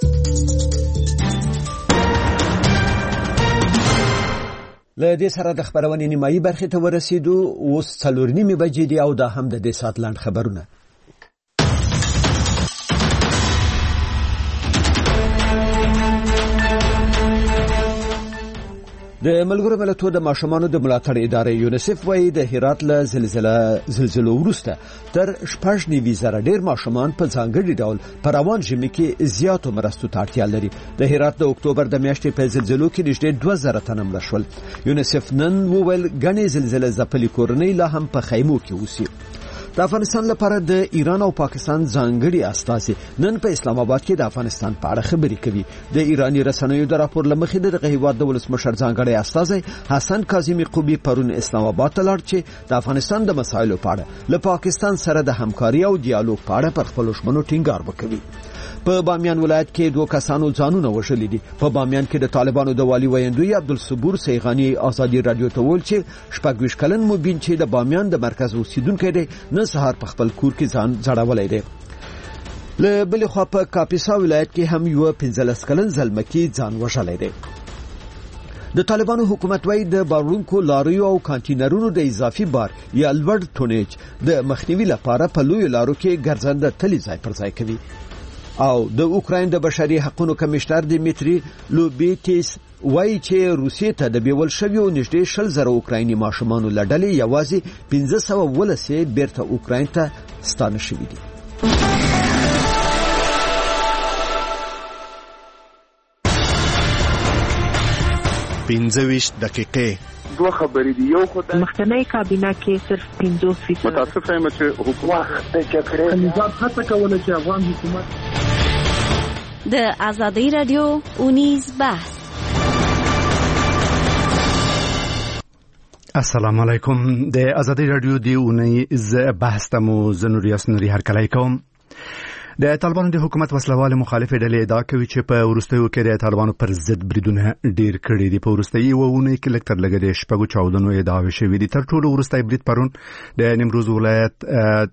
Speaker 1: له دې سره د خبرونې نیمایي برخې ته ورسېدو. اوس څلور نیمې بجې دي او دا هم د دې ساعت لاند خبرونه. د ملګرو ملتونو د ماشومانو د ملاتړ ادارې یونیسف وايي د هرات له زلزلہ زلزلو وروسته تر شپږ نیوي زره ډیر ماشومان په ځانګړي ډول په روان ژمي کې زیاتو مرستو ته اړتیا لري. د هرات د اکتوبر د میاشتې په زلزلو کې نږدې دوه زره تنه مړه شول. یونیسف نن وویل ګڼې زلزلې ځپلې کورنۍ لا هم په خیمو کې اوسي. د افغانستان لپاره د ایران او پاکستان ځانګړي استازي نن په اسلام آباد کې د افغانستان په اړه خبرې کوي. د ایرانی رسنیو د راپور لمخې د دغه هیواد د ولسمشر ځانګړي استازي حسن کاظمی قوبي پرون اسلام آباد ته لاړ چې د افغانستان د مسایلو په اړه له پاکستان سره د همکاري او ډیالوګ په اړه پر خپل ژمنو ټینګار وکړي. په بامیان ولایت کې دوه کسانو ځانونه وژلي دي. په بامیان کې د طالبانو د والی ویندوی عبدالصبور سیغانی ازادي رادیو ته ویل چې شپږ ویشت کلن مبین چې د بامیان د مرکز اوسیدونکی دی نن سهار په خپل کور کې ځان ځړولی دی. له بلې خوا په کاپیسا ولایت کې هم یو پنځلس کلن زلمکي ځان وژلی دی. د طالبانو حکومت وايي د بارونکو لاریو او کانټینرونو د اضافي بار یا لوړ ټونیج د مخنیوي لپاره په لوی لارو کې ګرځنده تلي ځای پر ځای کوي. او د اوکراین د بشري حقوقو کمشنر دیمیتری لوبیټیس وایي چې روسیې ته د بیول شویو نږدې شل زره اوکرایني ماشومانو لړلې یوازې پنځه سوه ولسې بیرته اوکراین ته ستانه شوي دي.
Speaker 26: پنځه ویشت دقیقې
Speaker 8: دوه خبرې دي. یو خدای
Speaker 9: مخکنی کابینه کې صرف پنځوس فیصد
Speaker 8: متاسف یم چې حکومت د جګړې
Speaker 9: نظام هڅه کوله چې افغان حکومت
Speaker 10: د ازادي رادیو اونیز بحث.
Speaker 12: السلام علیکم. د ازادي رادیو دی اونیز بحث ته مو زنوریاس نوري هر کله کوم. د طالبانو د حکومت وسلواله مخالفه ډلې ادعا کوي چې په ورستیو کې د طالبانو پر ضد بریدونه ډیر کړي دي. په ورستیو وونه کې لکټر لګیدي شپږو چاودنو ادعا شوې دي. تر ټولو ورستای برید پرون د نیمروز ولایت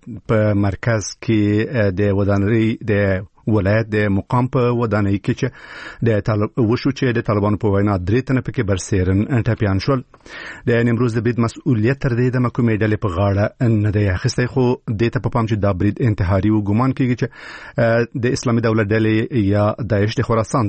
Speaker 12: په مرکز کې د ودانري د ولایت د مقام په ودانۍ کې چې د طالب وشو چې د طالبانو په وینا درې تنه پکې برسېرن ټپيان شول. د نیمروز د برید مسؤلیت تر دې د مکومې ډلې په غاړه نه دی اخیستی، خو د ته په پام چې دا برید انتحاري او ګمان کېږي چې د اسلامي دولت ډلې یا داعش د خراسان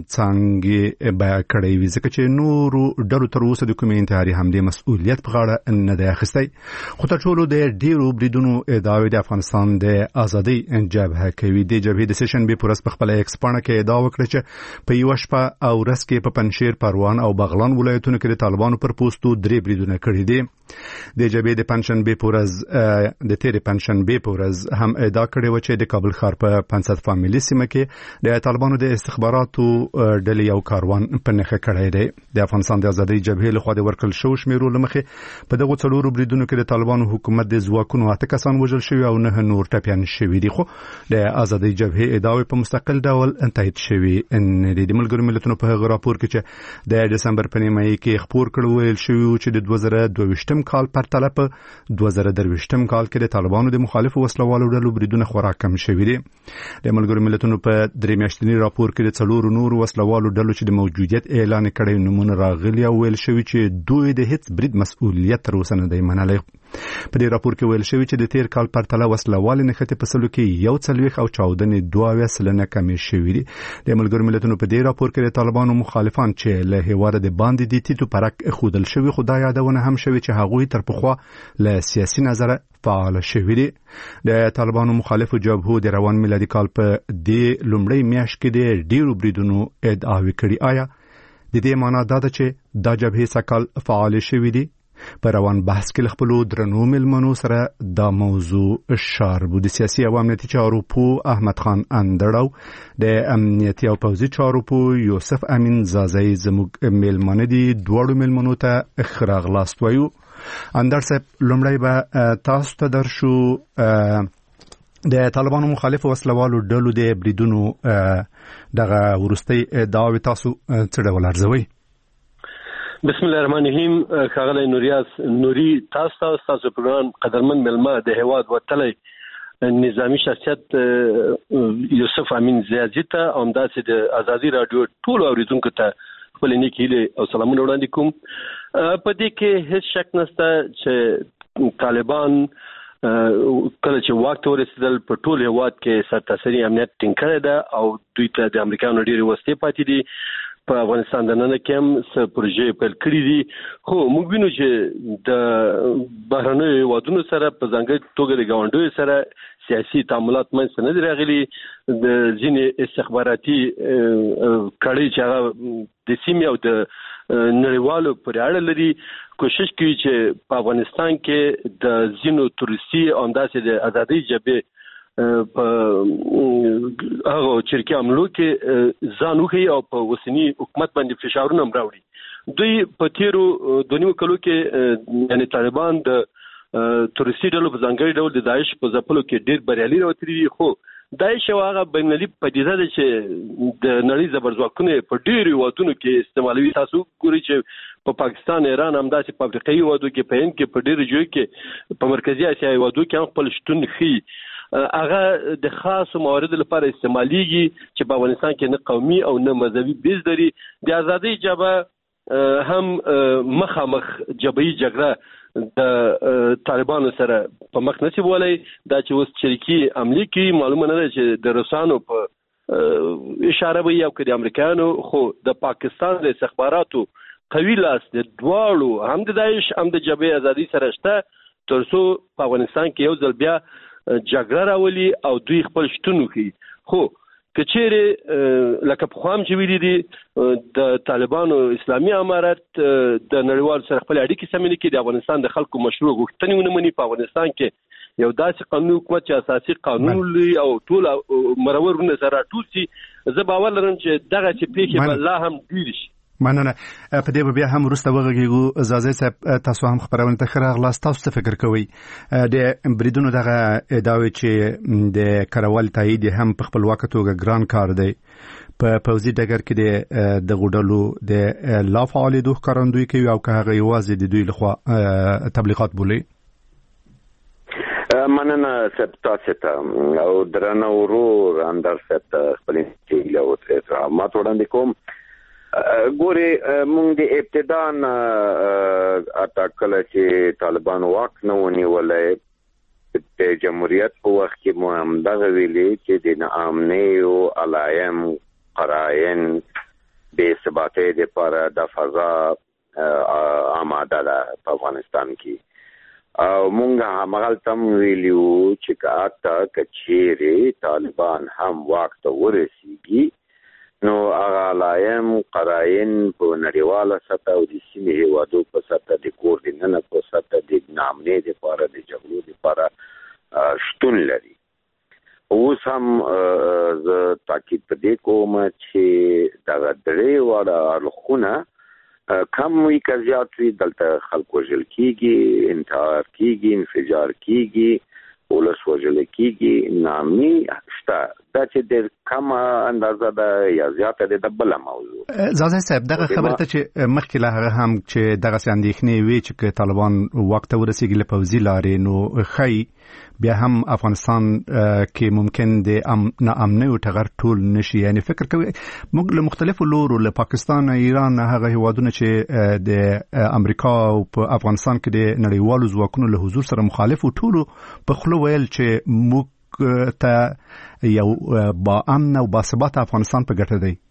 Speaker 12: څنګه بیا کړی وي، ځکه چې نورو ډلو تر اوسه د کومې انتحاري هم د مسؤلیت په غاړه نه دی اخیستی. خو تر ټولو د ډیرو بریدونو ادعاوې د افغانستان د ازادۍ جبهه کوي. د جبهې د سیشن به پرس په خپل ایکس پاڼه کې ادعا وکړه چې په یو شپه او ورځ کې په پنځیر، پروان او بغلان ولایتونو کې د طالبانو پر پوسټو درې بریدونه کړي دي. د جبهې د پنځشنبه په ورځ د تیرې پنځشنبه په ورځ هم ادعا کړې و چې د کابل ښار په پنځه فامیلي سیمه کې د طالبانو د استخباراتو ډلې یو کاروان په نښه کړی دی. د افغانستان د ازادۍ جبهې لخوا د ورکل شو شمیرو لمخې په دغه څلورو بریدونو کې د طالبانو حکومت د ځواکونو اته کسان وژل شوي او نه نور ټپيان شوي دي. خو د ازادۍ جبهې ادعاوې په مستقل ډول تایید شوي نه دي. د ملګرو ملتونو په هغه راپور کې چې د دسمبر په نیمایي کې خبر کړو ویل شوی چې د دوه زره دوه ویشتم کال پرتله په دوه زره درویشتم کال کې د طالبانو د مخالفو وسلوالو ډلو بریدونه خورا کم شوي دي. د ملګرو ملتونو په درې میاشتني راپور کې د څلورو نورو وسلوالو ډلو چې د موجودیت اعلان کړی نمونه راغلي او ویل شوی چې دوی د هیڅ برید مسؤلیت تر اوسه نه دی منلی. په دې راپور کې ویل شوی چې د تیر کال پرتله وسلوال نښتې په سلو کې یو څلوېښت او چاودنې دوه اویا سلنه کمې شوي دي. د ملګرو ملتونو په دې راپور کې د طالبانو مخالفان چې له هیواده د باندې دي تیتو پرک ښودل شوي، خو دا یادونه هم شوي چې هغوی تر پخوا له سیاسي نظره فعال شوي دي. د طالبانو مخالفو جبهو د روان میلادي کال په دې لومړۍ میاشت کې د ډیرو بریدونو ادعاوې کړي. آیا د دې معنا دا ده چې دا جبهې سکل فعال شوي دي؟ په روان بحث کې خپل درنو ملمنو سره دا موضوع شاربو د سیاسي او امنیتي چارو په احمد خان اندړو د امنیتي او پوځي چارو په یوسف امین زازای زموږ ملمنه دي دوړو ملمنو ته اخراغ لاست وایو. اندر صاحب لومړی به تاسو ته درشو د طالبانو مخالف وسلوالو ډلو د بریدونو دغه ورستي داوی تاسو څه ډول ارزوي؟
Speaker 3: بسم الله الرحمن الرحیم. ښاغلی نوریاس نوري تاسو ته تاسو پروګرام قدرمن ملما د هواد وتلی نظامی شخصیت یوسف امین زیازی ته همداسې د ازادي رادیو ټولو اوریدونکو ته خپل نیک هیلې او سلامونه وړاندې کوم. په دې کې هیڅ شک نشته چې طالبان کله چې واک ته ورسېدل په ټول هواد کې سرتاسري امنیت ټینګ کړی ده او دوی ته د امریکایانو ډېرې وسلې پاتې دي. په افغانستان د نن کې هم څه پروژې پیل کړې دي خو موږ وینو چې د بهرنیو هیوادونو سره په ځانګړې توګه د ګاونډیو سره سیاسي تعاملات منځته نه دي راغلي. د ځینې استخباراتي کړۍ چې هغه د سیمې او د نړیوالو پورې اړه لري کوشش کوي چې په افغانستان کې د ځینو تروریستي او همداسې د ازادۍ جبهې په هغه چرکي عملو کې ځان وښیي او په اوسني حکومت باندې فشارونه هم راوړي. دوی په تیرو دوه نیمو کلو کې یعنې طالبان د تروریستي ډلو په ځانګړي ډول د داعش په ځپلو کې ډېر بریالي راوتلي دي. خو داعش یو هغه بینالمللي پدیده ده چې د نړۍ زبرځواکونه په ډېرو هیوادونو کې استعمالوي. تاسو ګورئ چې په پاکستان، ایران، همداسې په افریقایي هیوادو کې، په هند کې، په ډېرو ځایو کې، په مرکزي اسیا هیوادو کې هم خپل شتون ښیي. هغه د خاصو مواردو لپاره استعمالیږي چې په افغانستان کې نه قومي او نه مذهبي بیز لري. د ازادۍ جبهه هم مخامخ جبهي جګړه د طالبانو سره په مخ نشي ولی. دا چې اوس چریکي عملي کوي معلومه نه ده چې د روسانو په اشاره وي او که د امریکایانو، خو د پاکستان د استخباراتو قوي لاس د دواړو هم د داعش هم د جبهې ازادۍ سره شته تر څو په افغانستان کې یو ځل بیا جګړه راولي او دوی خپل شتون وکړي. خو که چیرې لکه پخوا هم چې ویلي دي د طالبانو اسلامي امارت د نړیوالو سره خپل اړیکې سمې نه کړي، د افغانستان د خلکو مشروع غوښتنې ونه مني، په افغانستان کې یو داسې قانوني حکومت چې اساسي قانون لري او ټول مرورونه سره ټول شي، زه باور لرم چې دغسې پیښې به لا هم ډېرې شي.
Speaker 12: مننه. په دې بیا هم وروسته وغږیږو. زازی صاحب تاسو هم خبرونه ته ښه راغلاست. تاسو څه فکر کوئ د بریدونو دغه ادعاوې چې د کروال تایید هم په خپلواکه توګه ګران کار دی په پوځي ډګر کې د دغو ډلو د لا فعالېدو ښکارندویي کوي او که هغه یوازې د دوی لخوا تبلیغات بولي؟
Speaker 8: مننه صاحب تاسو ته او درنه ورور اندر صاحب ته خپل هیله او احترامات وړاندې کوم. ګوري مونږ د ابتدا نه اټکل چې طالبان واک نه ونیولای د جمهوریت په وخت کې مو هم دغه ویلي چې د ناامنۍ او علایم قراین بې ثباتۍ دپاره د فضا آماده ده په افغانستان کې او مونږ همغلته هم ویلي وو چې که حتی که چیرې طالبان هم واک ته ورسیږي نو هغه علایم قراین په نړیواله سطح او د سیمې هیوادو په سطح د کور دننه په سطح د ناامنۍ دپاره د جګړو دپاره شتون لري. اوس هم زه تاکید په دې کوم چې دغه درې واړه اړخونه کم وي که زیات وي دلته خلک وژل کېږي، انتحار کېږي، انفجار کېږي، ولس وژل کېږي، ناامني شته. دا چې ډېر کمه اندازه ده یا زیاته ده د بله موضوع.
Speaker 12: زازی صاحب دغه خبره ته چې مخکې له هغه هم چې دغسې اندېښنې وي چې که طالبان واک ته ورسېږي له پوځي لارې نو ښایي بیا هم افغانستان کې ممکن د ناامنیو ټغر ټول نشي. یعنې فکر کوي موږ له مختلفو لورو له پاکستان، ایران، هغه هیوادونه چې د امریکا او په افغانستان کې د نړیوالو ځواکونو له حضور سره مخالف و ټولو په خوله ویل چې موږ ته یو با امن او با ثبات افغانستان په ګټه دی.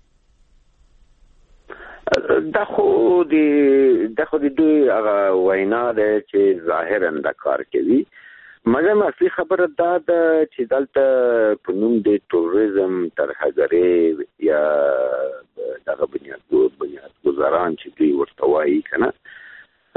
Speaker 8: دا خو د دا خو د دوی هغه وینا ده چې ظاهرا دا کار کوي، مګر اصلي خبره دا ده چې دلته په نوم د توریزم ترهګرۍ یا دغه بنیاد بنیاد گذاران چې دوی ورته وایي که نه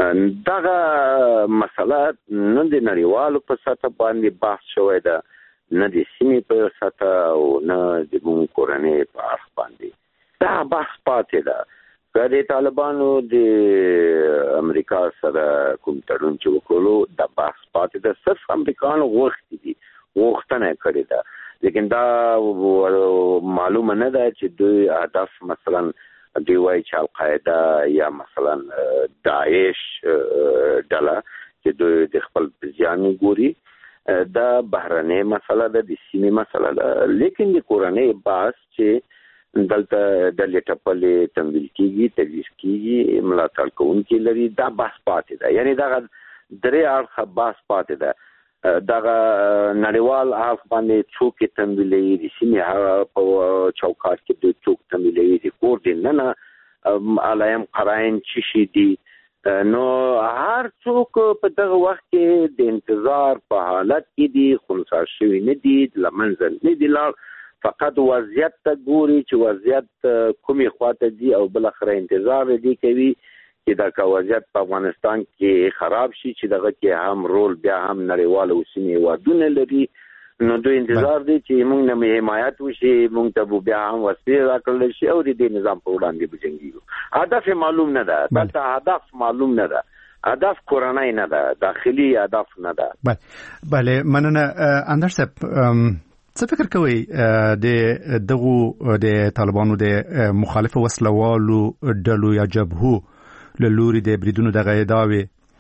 Speaker 8: دغه مسله نه د نړیوالو په سطح باندې بحث شوی ده، نه د سیمې په سطح او نه د موږ کورنۍ په اړخ باندې دا بحث پاتې ده. که د طالبانو د امریکا سره کوم تړون چې وکړلو دا بحث پاتې ده، صرف امریکایانو غوښتي دي، غوښتنه کړې ده، لیکن دا معلومه نه ده چې دوی هدف مثلا دوی وایي چې القاعده یا مثلا داعش ډله چې دوی د خپل زیان ګوري، دا بهرنۍ مسله ده، د سیمې مسله ده. لیکن د کورنۍ بحث چې دلته ډلې ټپلې تمویل کیږي، تجویز کیږي، ملاتړ کوونکي لري، دا بحث پاتې ده. یعنی دغه درې اړخه بحث پاتې ده. دغه نړیوال اړخ باندې څوک تمویلوي، د سیمې هغه په چوکاټ کې دوی څوک تمویلوي، د کور دننه علایم قراین څه شي دي. نو هر څوک په دغه وخت کې د انتظار په حالت کې دي، خنثی شوي نه دي، له منځه نه دي لاړ، فقط وضعیت ته ګوري چې وضعیت کومې خواته دي او بالاخره انتظار دي کوي چې دا که وضعیت په افغانستان کې خراب شي چې دغه کې هم رول بیا هم نړیوال او سیمې هیوادونه لري، نو دوی انتظار دي چې موږ نه حمایت وشي، موږ ته بیا هم وسلې راکړل شي او د دې نظام په وړاندې بجنګیږو. هدف معلوم نه ده، دلته هدف معلوم نه ده، هدف کورنۍ نه ده، داخلي هدف نه ده.
Speaker 12: بله بله مننه. اندر صاحب څه فکر کوئ د دغو د طالبانو د مخالف وسلوالو ډلو یا جبهو له لوري د بریدونو دغه ادعاوې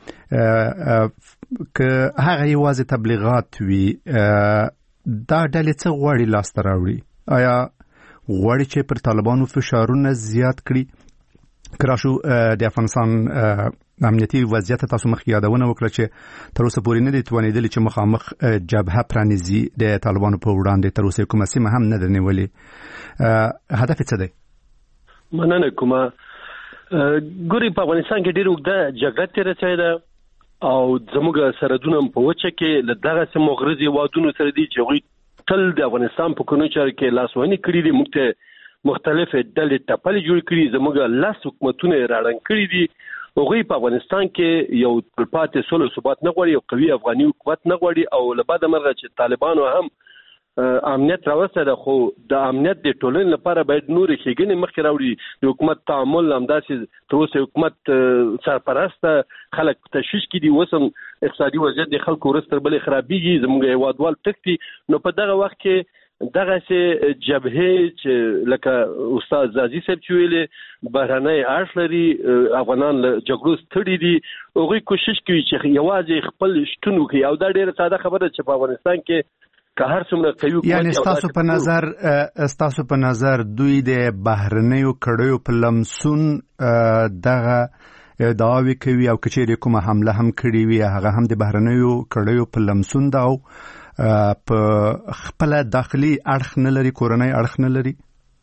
Speaker 12: که هغه یوازې تبلیغات وي، دا ډلې څه غواړي لاسته راوړي؟ آیا غواړي چې پر طالبانو فشارونه زیات کړي؟ که راشو د افغانستان امنیتي وضعیت تاسو مخکې یادونه وکړه چې تر اوسه پورې نه دي توانېدلي چې مخامخ جبهه پرانیزي د طالبانو په وړاندې، تر اوسه کومه سیمه هم نه ده نیولې. هدف څه دی؟
Speaker 3: مننه کومه. ګوري په افغانستان کې ډېر اوږده جګړه تېره شوې ده او زموږ سرحدونه په وچه کې له دغسې مغرضي هېوادونو سره دي چې هغوی تل د افغانستان په کړنو چارو کې لاسوهنې کړي دي، موږ ته مختلفې ډلې ټپلې جوړې کړي، زموږ لس حکومتونه یې راړنګ کړي دي. هغوی په افغانستان کې یو تلپاتې سوله ثبات نه غواړي، یو قوي افغاني حکومت نه غواړي او له بده مرغه چې طالبانو هم امنیت راوسته ده، خو د امنیت د ټولنې لپاره باید نورې ښېګڼې مخکې راوړي. د حکومت تعامل همداسې تر اوسه حکومت سرپرسته خلک تشویش کړي دي، اوس هم اقتصادي وضعیت د خلکو ورځ تر بلې خرابېږي، زموږ هېوادوال تښتي. نو په دغه وخت کې دغسې جبهې چې لکه استاد زازي صاحب چې ویلې بهرنی اړخ لري، افغانان له جګړو ستړي دي، هغوی کوشش کوي چې یوازې خپل شتون وکړي او دا ډېره ساده خبره ده چې په افغانستان کې که هر څومره قوي حکومت،
Speaker 12: یعنې ستاسو په نظر ستاسو په نظر دوی د بهرنیو کړیو په لمسون دغه ادعاوې کوي او که چیرې کومه حمله هم کړې وي هغه هم د بهرنیو کړیو په لمسون ده او په خپل داخلي اړخ نه لري، کورنۍ اړخ نه لري؟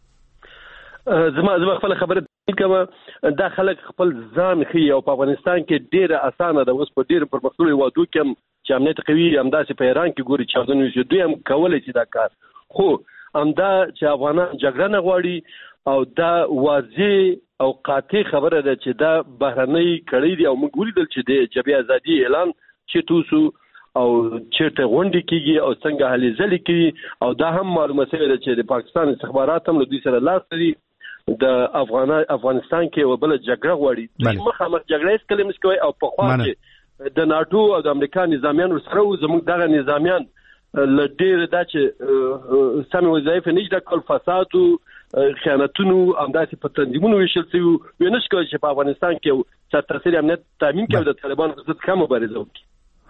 Speaker 3: زما زما خپل خبره کومه، دا خلک خپل ځان ښیي او په افغانستان کې ډېره اسانه ده. اوس په ډېرو پرمختللو هېوادو کې هم چې امنیت قوي همداسې په ایران کې ګوري چاودنې وشي، دوی هم کولی شي دا کار، خو همدا چې افغانان جګړه نه غواړي او دا واضح او قاطع خبره ده چې دا بهرنۍ کړۍ دي او موږ ولیدل چې د جبهې ازادي اعلان چې توسو او چیرته غونډې کیږي او څنګه هلې ځلې کوي او دا هم معلومه شوې ده چې د پاکستان استخبارات هم له دوی سره لاس لري، د افغان افغانستان کې یوه بله جګړه غواړي. دوی مخامخ جګړه هېڅکله نشي کوی او پخوا کې د ناټو او د امریکا نظامیان ورسره وو، زموږ دغه نظامیان له ډېره دا چې سمې وظایفې نه اجرا کول، فساد و خیانتونو همداسې په تنظیمونو ویشل شوي وو، دوی نشي کولی چې په افغانستان کې یو سرتاسري امنیت تامین کړي او د طالبانو پر ضد ښه مبارزه وکړي.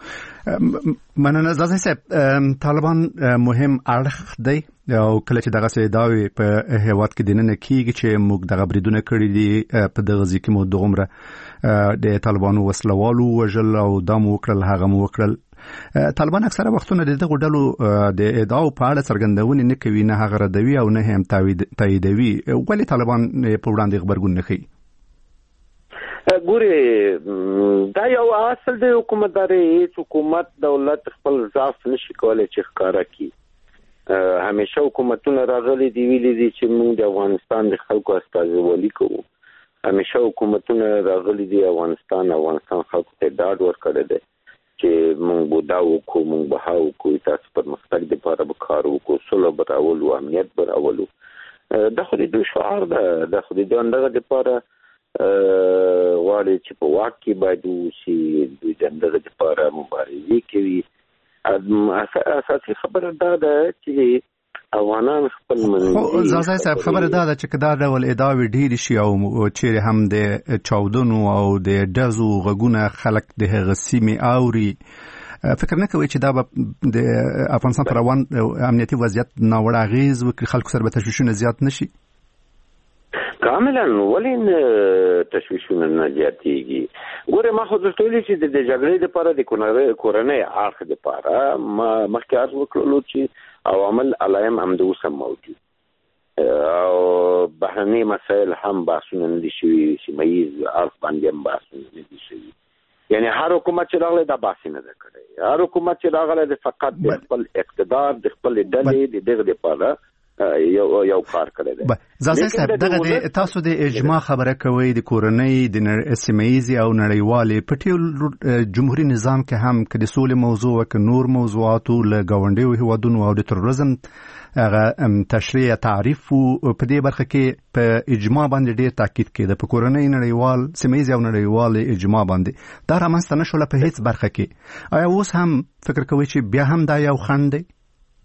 Speaker 12: مننه زازي صاحب. طالبان مهم اړخ دی او کله چې دغه ادعاوې په هیواد کې دننه کیږي چې موږ دغه بریدونه کړي دي په دغه ځای کې مو دغومره د طالبانو وسلوالو وژل او دا مو وکړل هغه مو وکړل. طالبان اکثره وختونه د دغه ډلو د ادعاو په اړه څرګندونې نه کوي، نه هغه ردوي او نه هم تاییدوي. ولې طالبان په وړاندې غبرګون نه کوي؟
Speaker 8: ګوري دا یو اصل دی حکومتداري، هیڅ حکومت دولت خپل ضعف نشي کولی چې ښکاره کړي. همیشه حکومتونه راغلي دي ویلي دي چې موږ د افغانستان د خلکو استازولي کوو همیشه حکومتونه راغلي دي افغانستان افغانستان خلکو ته ډاډ ورکړی دی چې موږ به دا وکړو موږ به ها وکړو تاسو پرمختګ دپاره به کار وکړو سوله به راولو امنیت به راولو دا خو د دوی شعار ده دا خو د دوی همدغه دپاره غواړي چې په واک کې باید واوسي دوی د همدغه دپاره مبارزې کوي اساسي خبره دا ده چې افغانان خپل منځي
Speaker 12: زازای صاحب خبره دا ده چې دا ډول ادعاوې ډېرې شي او چیرې هم د چاودنو او د ډزو غږونه خلک د هغه سیمې اوري فکر نه کوي چې دا به د افغانستان پر روان امنیتي وضعیت ناوړه اغېز وکړي خلکو سره به تشویشونه زیات نشي
Speaker 8: کاملا ولې تشویشونه نه زیاتېږي ګوره ما خو درته ویلي چې د جګړې دپاره د کورنۍ اړخ دپاره ما مخکې عرض وکړلو چې عوامل علایم هم د اوس هم موجود او بهرني مسایل هم بحثونه نه دي شوي سیمه ییز اړخ باندې هم بحثونه نه دي شوي یعنی هر حکومت چې راغلی دا بحث نه ده کړی هر حکومت چې راغلی د فقط د خپل اقتدار د خپل ډلې د دغه دپاره یو یو کار کړی دی
Speaker 12: زازای صاحب دغه تاسو د اجماع خبره کوي د کورنۍ د سیمه ییزې او نړیوالې په ټول جمهوریت نظام کې هم که د سولې موضوع او که نور موضوعاتو له ګاونډیو هیوادونو او د تروریزم هغه تشریح تعریف په دې برخه کې په اجماع باندې ډېر تاکید کېده په کورنۍ نړیوال سیمه ییزې او نړیوال اجماع باندې دا رامنځته نه شوله په هیڅ برخه کې آیا اوس هم فکر کوئ چې بیا هم دا یو خنډ دی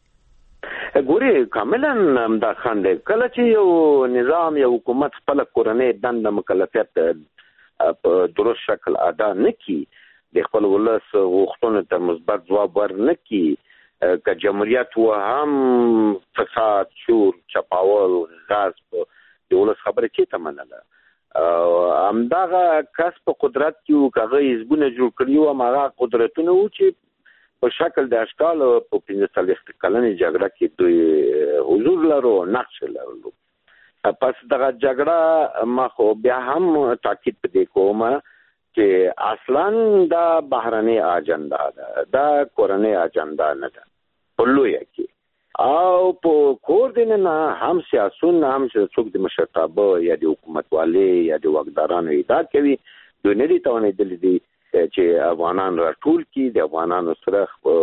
Speaker 8: ګوري کاملا دا خنډ دی کله چې یو نظام یو حکومت خپل کورنۍ دنده مکلفیت په درست شکل ادا نه کړي د خپل ولس غوښتنو ته مثبت ځواب ورنه کړي که جمهوریت و هم فساد شور چپاول غصب د ولس خبره چېرته منله همدغه کس په قدرت کې و که هغه حزبونه جوړ کړي وو هماغه قدرتونه وو چې په شکل د اشکال په پنځه څلوېښت کلنې جګړه کې دوی حضور لرو نقش لرلو پس دغه جګړه ما خو بیا هم تاکید په دې کوم چې اصلا دا بهرنۍ اجنډا ده دا کورنۍ اجنډا نه ده په لویه کې او په کور دې نه هم سیاسون هم چې څوک د مشرتابه یا د حکومتوالۍ یا د واکدارانو ادعا کوي دوی نه دي توانېدلي دي چې افغانان راټول کی د افغانانو سره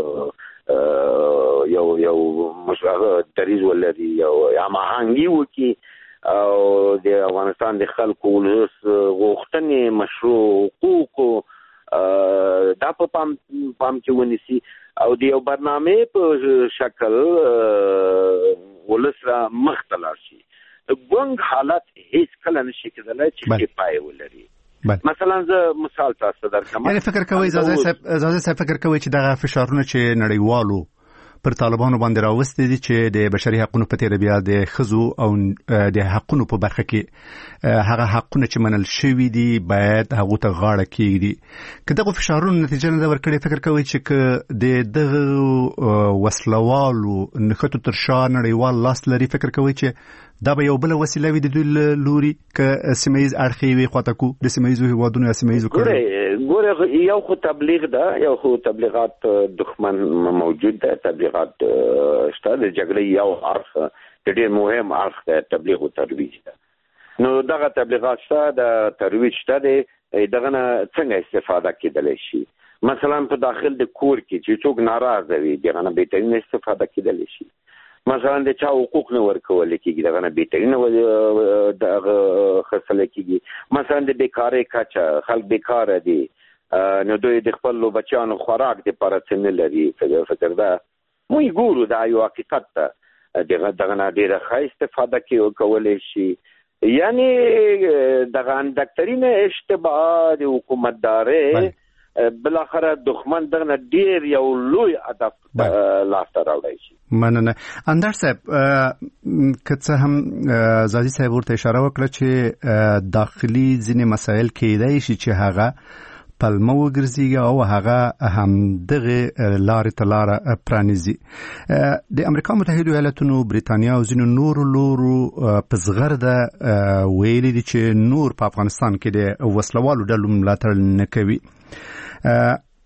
Speaker 8: یو یو مشغله دریز ولري یو هماهنګي وکي او د افغانستان د خلکو ولس غوښتنې مشروع حقوق دا په پام پام کې ونیسي او د یو برنامه په شکل ولس را مختلف شي ګونګ حالت هیڅ کله نشي کېدلی چې پای ولري مثلا زه مثال تاسو درکم
Speaker 12: یعنی فکر کوي زازای صاحب زازای صاحب فکر کوي چې دغه فشارونه چې نړیوالو پر طالبانو باندې راوستي دي چې د بشري حقوقو په تیر بیا د خزو او د حقوقو په برخه کې هغه حقونه چې منل شوی دي باید هغه ته غاړه کېږي که دغه فشارونو نتیجه نه ورکړي فکر کوي چې د دغه وسلوالو نخټو تر شا نړیوال لاس لري فکر کوي چې دا به یو بل وسیله وي د دوی لوري که سیمایز اړخي وي خواته کو د سیمایزو هیوادونو یا سیمایزو
Speaker 8: کړي ګوره یو خو تبلیغ ده یو خو تبلیغات دښمن موجود ده تبلیغات شته د جګړې یو اړخ د ډېر مهم اړخ د تبلیغ او ترویج ده نو دغه تبلیغات شته د ترویج شته دغه نه څنګه استفاده کېدلی شي مثلا په داخل د کور کې چې څوک ناراضه وي دغه نه بهترین استفاده کېدلی شي مثلا د چا حقوق نه ورکول کېږي دغه نه بهترین دغه خرڅول کېږي مثلا د بیکارۍ کچه خلک بیکاره دي نو دوی د خپلو بچیانو خوراک دپاره څه نه لري فکر ده موږ ګورو دا یو حقیقت ده دغه نه ډېره ښه استفاده کولی شي یعنی دغه اندکترین اشتباه د حکومتدارۍ بالاخره دښمن دغه ډیر یو لوی هدف لاسته راوړی شي
Speaker 12: مننه اندر صاحب که څه هم زازي صاحب ورته اشاره وکړه چې داخلي ځینې مسایل کېدای شي چې هغه پلمه وګرځي او هغه هم دغه لارې ته لاره پرانیزي د امریکا متحده ایالاتونو بریتانیا او ځینو نورو لورو په زغرده ویلي دي چې نور په افغانستان کې د وسلوالو ډلو ملاتړ نه کوي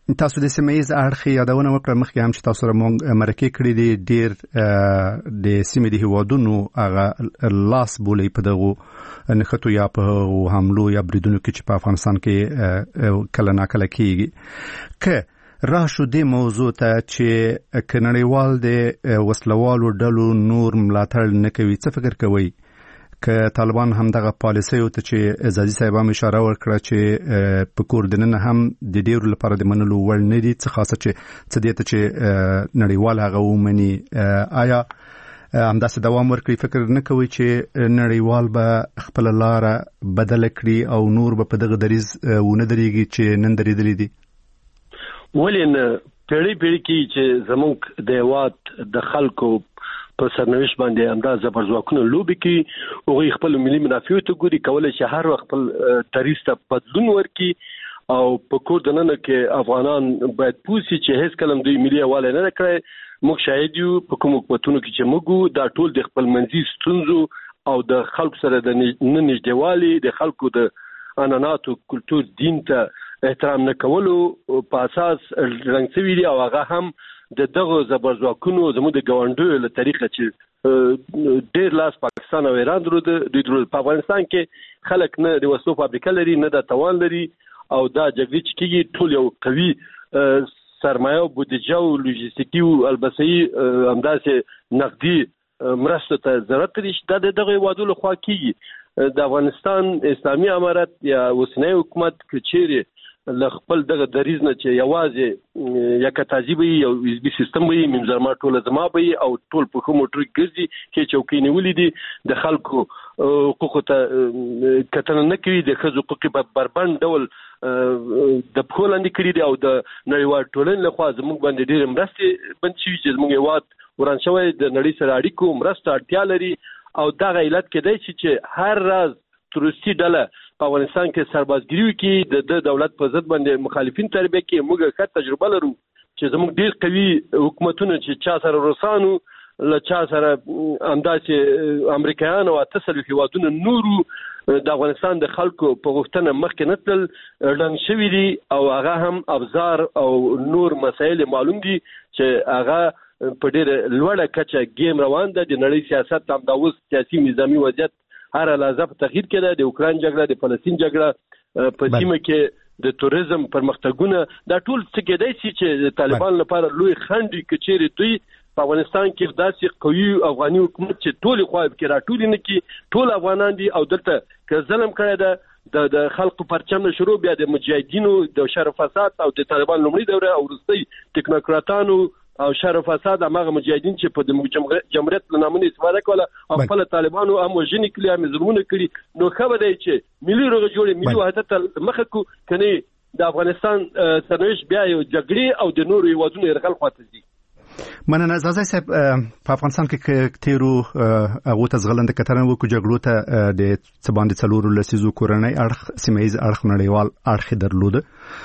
Speaker 12: تاسو د سیمایز اړخ یادونه وکړه مخکې هم چې تاسو سره مونږ مرکه کړې دي ډیر د سیمې د هوادونو هغه لاس بولې په دغه نخټو یا په حملو یا بریدونو کې چې په افغانستان کې کله ناکله کېږي که راشو د موضوع ته چې کنړیوال د وسلوالو ډلو نور ملاتړ نه کوي څه فکر کوي که طالبان هم دغه پالیسي او ته چې ازادي صاحب هم اشاره ورکړه چې په کور دننه هم د ډیرو لپاره د منلو وړ نه دي څه خاصه چې څه دې ته چې نړیوال هغه ومني آیا همداسې دوام ورکړي فکر نه کوي چې نړیوال به خپل لار بدل کړي او نور به په دغه دریز ونه درېږي چې نن درېدلې دي
Speaker 3: ولې نه پیړۍ پیړۍ کې چې زموږ د هېواد د خلکو په سرنوشت باندې همدا زبرځواکونه لوبي کې او خپل ملي منافع ته ګوري کولای شي هر وخت خپل دریځ ته بدلون ورکړي او په کور دننه کې افغانان باید پوسی چې هیڅ کلم دوی ملي حواله نه کړي موږ شاهد یو په کوم حکومتونو کې چې موږ دا ټول د خپل منځي ستونزو او د خلکو سره د نږدېوالي د خلکو د عنعناتو کلچر دین ته احترام نه کولو په اساس رنګ سوي دي او هغه هم د دغه زبرځواکونو زموږ د ګاونډیو له طریقه چې ډېر لاس پاکستان او ایران درود د په افغانستان کې خلک نه د وسلو فابریکه لري نه د توان لري او دا جګړې چې کېږي ټول یو قوي سرمایه او بودیجه او لوجستیکي او البسي همداسې نقدي مرسته ته ضرورت لري دا دغه وادو له خوا کېږي د افغانستان اسلامي امارت یا اوسنی حکومت کچېره ل خپل دغه دریز نه چې یوازې یا کتازیبي یو حزبي سیستم وي منځرما ټول زما وي او ټول په کوم موټر ګرځي چې چوکۍ نیولې دي د خلکو حقوق ته کتنه نه کوي د خزو حقوق په بربند ډول د پولاند کړي دي او د نړیوال ټولنې لخوا زموږ باندې ډېر مرستې بند شي چې زموږ هیواد وران شوی د نړۍ سره اړیکو مرسته اړتیا لري او دا علت کېدای شي چې هر راز تروریستي ډله په افغانستان کې سربازګریو کې د دولت په ضد باندې مخالفین تربیه کې موږ ښه تجربه لرو چې زموږ ډېر قوي حکومتونه چې چا سره روسانو له چا سره همداسې امریکایان او اتصل هیوادونه نورو د افغانستان د خلکو په غوښتنه مخکې نه تلل ړنګ شوي دي او هغه هم ابزار او نور مسایل معلوم دي چې هغه په ډېره لوړه کچه ګیم روان ده د نړۍ سیاست هم دا اوس سیاسي نظامي وضعیت هر لحظه په تغییر کې ده د اوکران جګړه د فلسطین جګړه په سیمه کې د توریزم پرمختګونه دا ټول څه کېدای شي چې د طالبان لپاره لوی خنډ کچېره دوی په افغانستان کې داسې قوي افغاني حکومت چې ټول خو کې راټول نه کی ټول افغانان دي او دلته که ظلم کړی ده د خلکو پرچم شروع بیا د مجاهدینو د شر فساد او د طالبان لومړی دوره او وروستي ټکنوکراتانو او شر فساد هغه مجاهدین چې په د جمهوریت له نامه استفاده کوله او خپل طالبانو هم وژنې کړي هم ظلمونه کړي نو خبره دی چې ملي روغ جوړې ملي وحدت مخه کو کني د افغانستان سرنوشت بیا یو جګړې او د نورو هیوادونو یرغل خواته دي
Speaker 12: مننه زازای صاحب په افغانستان کې تیرو هغه ته ځغلند کترنه وکړو جګړو ته د څباندې څلورو لسیزو کورنۍ اړخ سیمایز اړخ نړیوال اړخ درلود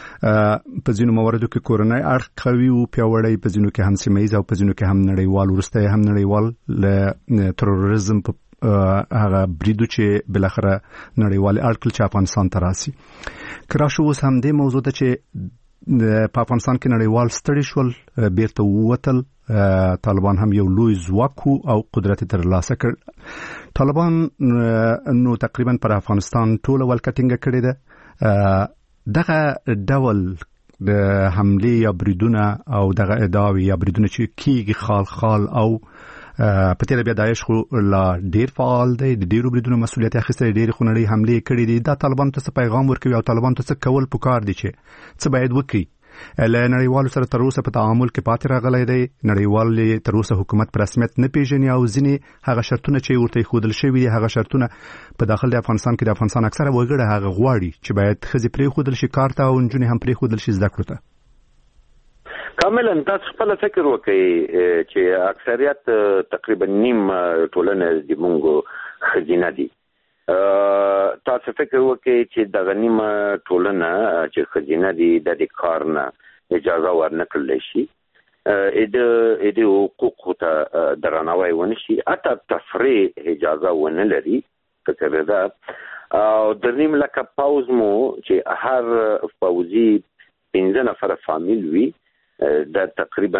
Speaker 12: په ځینو مواردو کې کورنۍ اړخ قوي او پیاوړی په ځینو کې هم سیمایز او په ځینو کې هم نړیوال ورسته هم نړیوال ل تروریزم په هغه بریدو چې بل اخره نړیوال اړخ چې افغانستان ته راسي کراشو اوس هم د موضوع ته چې په افغانستان کې نړیوال ستړي شول بیرته ووتل طالبان هم یو لوی ځواک او قدرت ترلاسه کړ طالبان نو تقریبا پر افغانستان ټول ولکټینګ کړی ده دغه ډول د حمله یا بریدونه او دغه ادعاوی یا بریدونه چې کیږي خال خال او په تیر بیا داعش خو لا ډیر فعال دی د ډیرو بریدونو مسولیت اخیستل ډیر خونړی حمله کړې دي دا طالبان ته پیغام ورکوي او طالبان ته څه کول پکار دي چې څه باید وکړي له نړیوالو سره تر اوسه په تعامل کې پاتې راغلی دی نړیوال تر اوسه حکومت په رسمیت نه پیژني او ځینې هغه شرطونه چې ورته ښودل شوي دي هغه شرطونه په داخل د افغانستان کې د افغانستان اکثره وګړي هغه غواړي چې باید ښځې پرېښودل شي کار ته او نجونې هم پرېښودل شي زده کړو ته
Speaker 8: کاملا تاسو خپل فکر وکړئ چې اکثریت تقریبا نیم ټولنه د مونږ خزینه دي تاسو فکر وکړئ چې د غنیم ټولنه چې خزینه دي د کار نه اجازه ورنکړل شي د د حقوق ته درناوی ونشي اته تفریح اجازه ونه لري فکر دا او د نیم لکه پاوز مو چې هر فوزي پنځه نفره فامیل وي دا تقریبا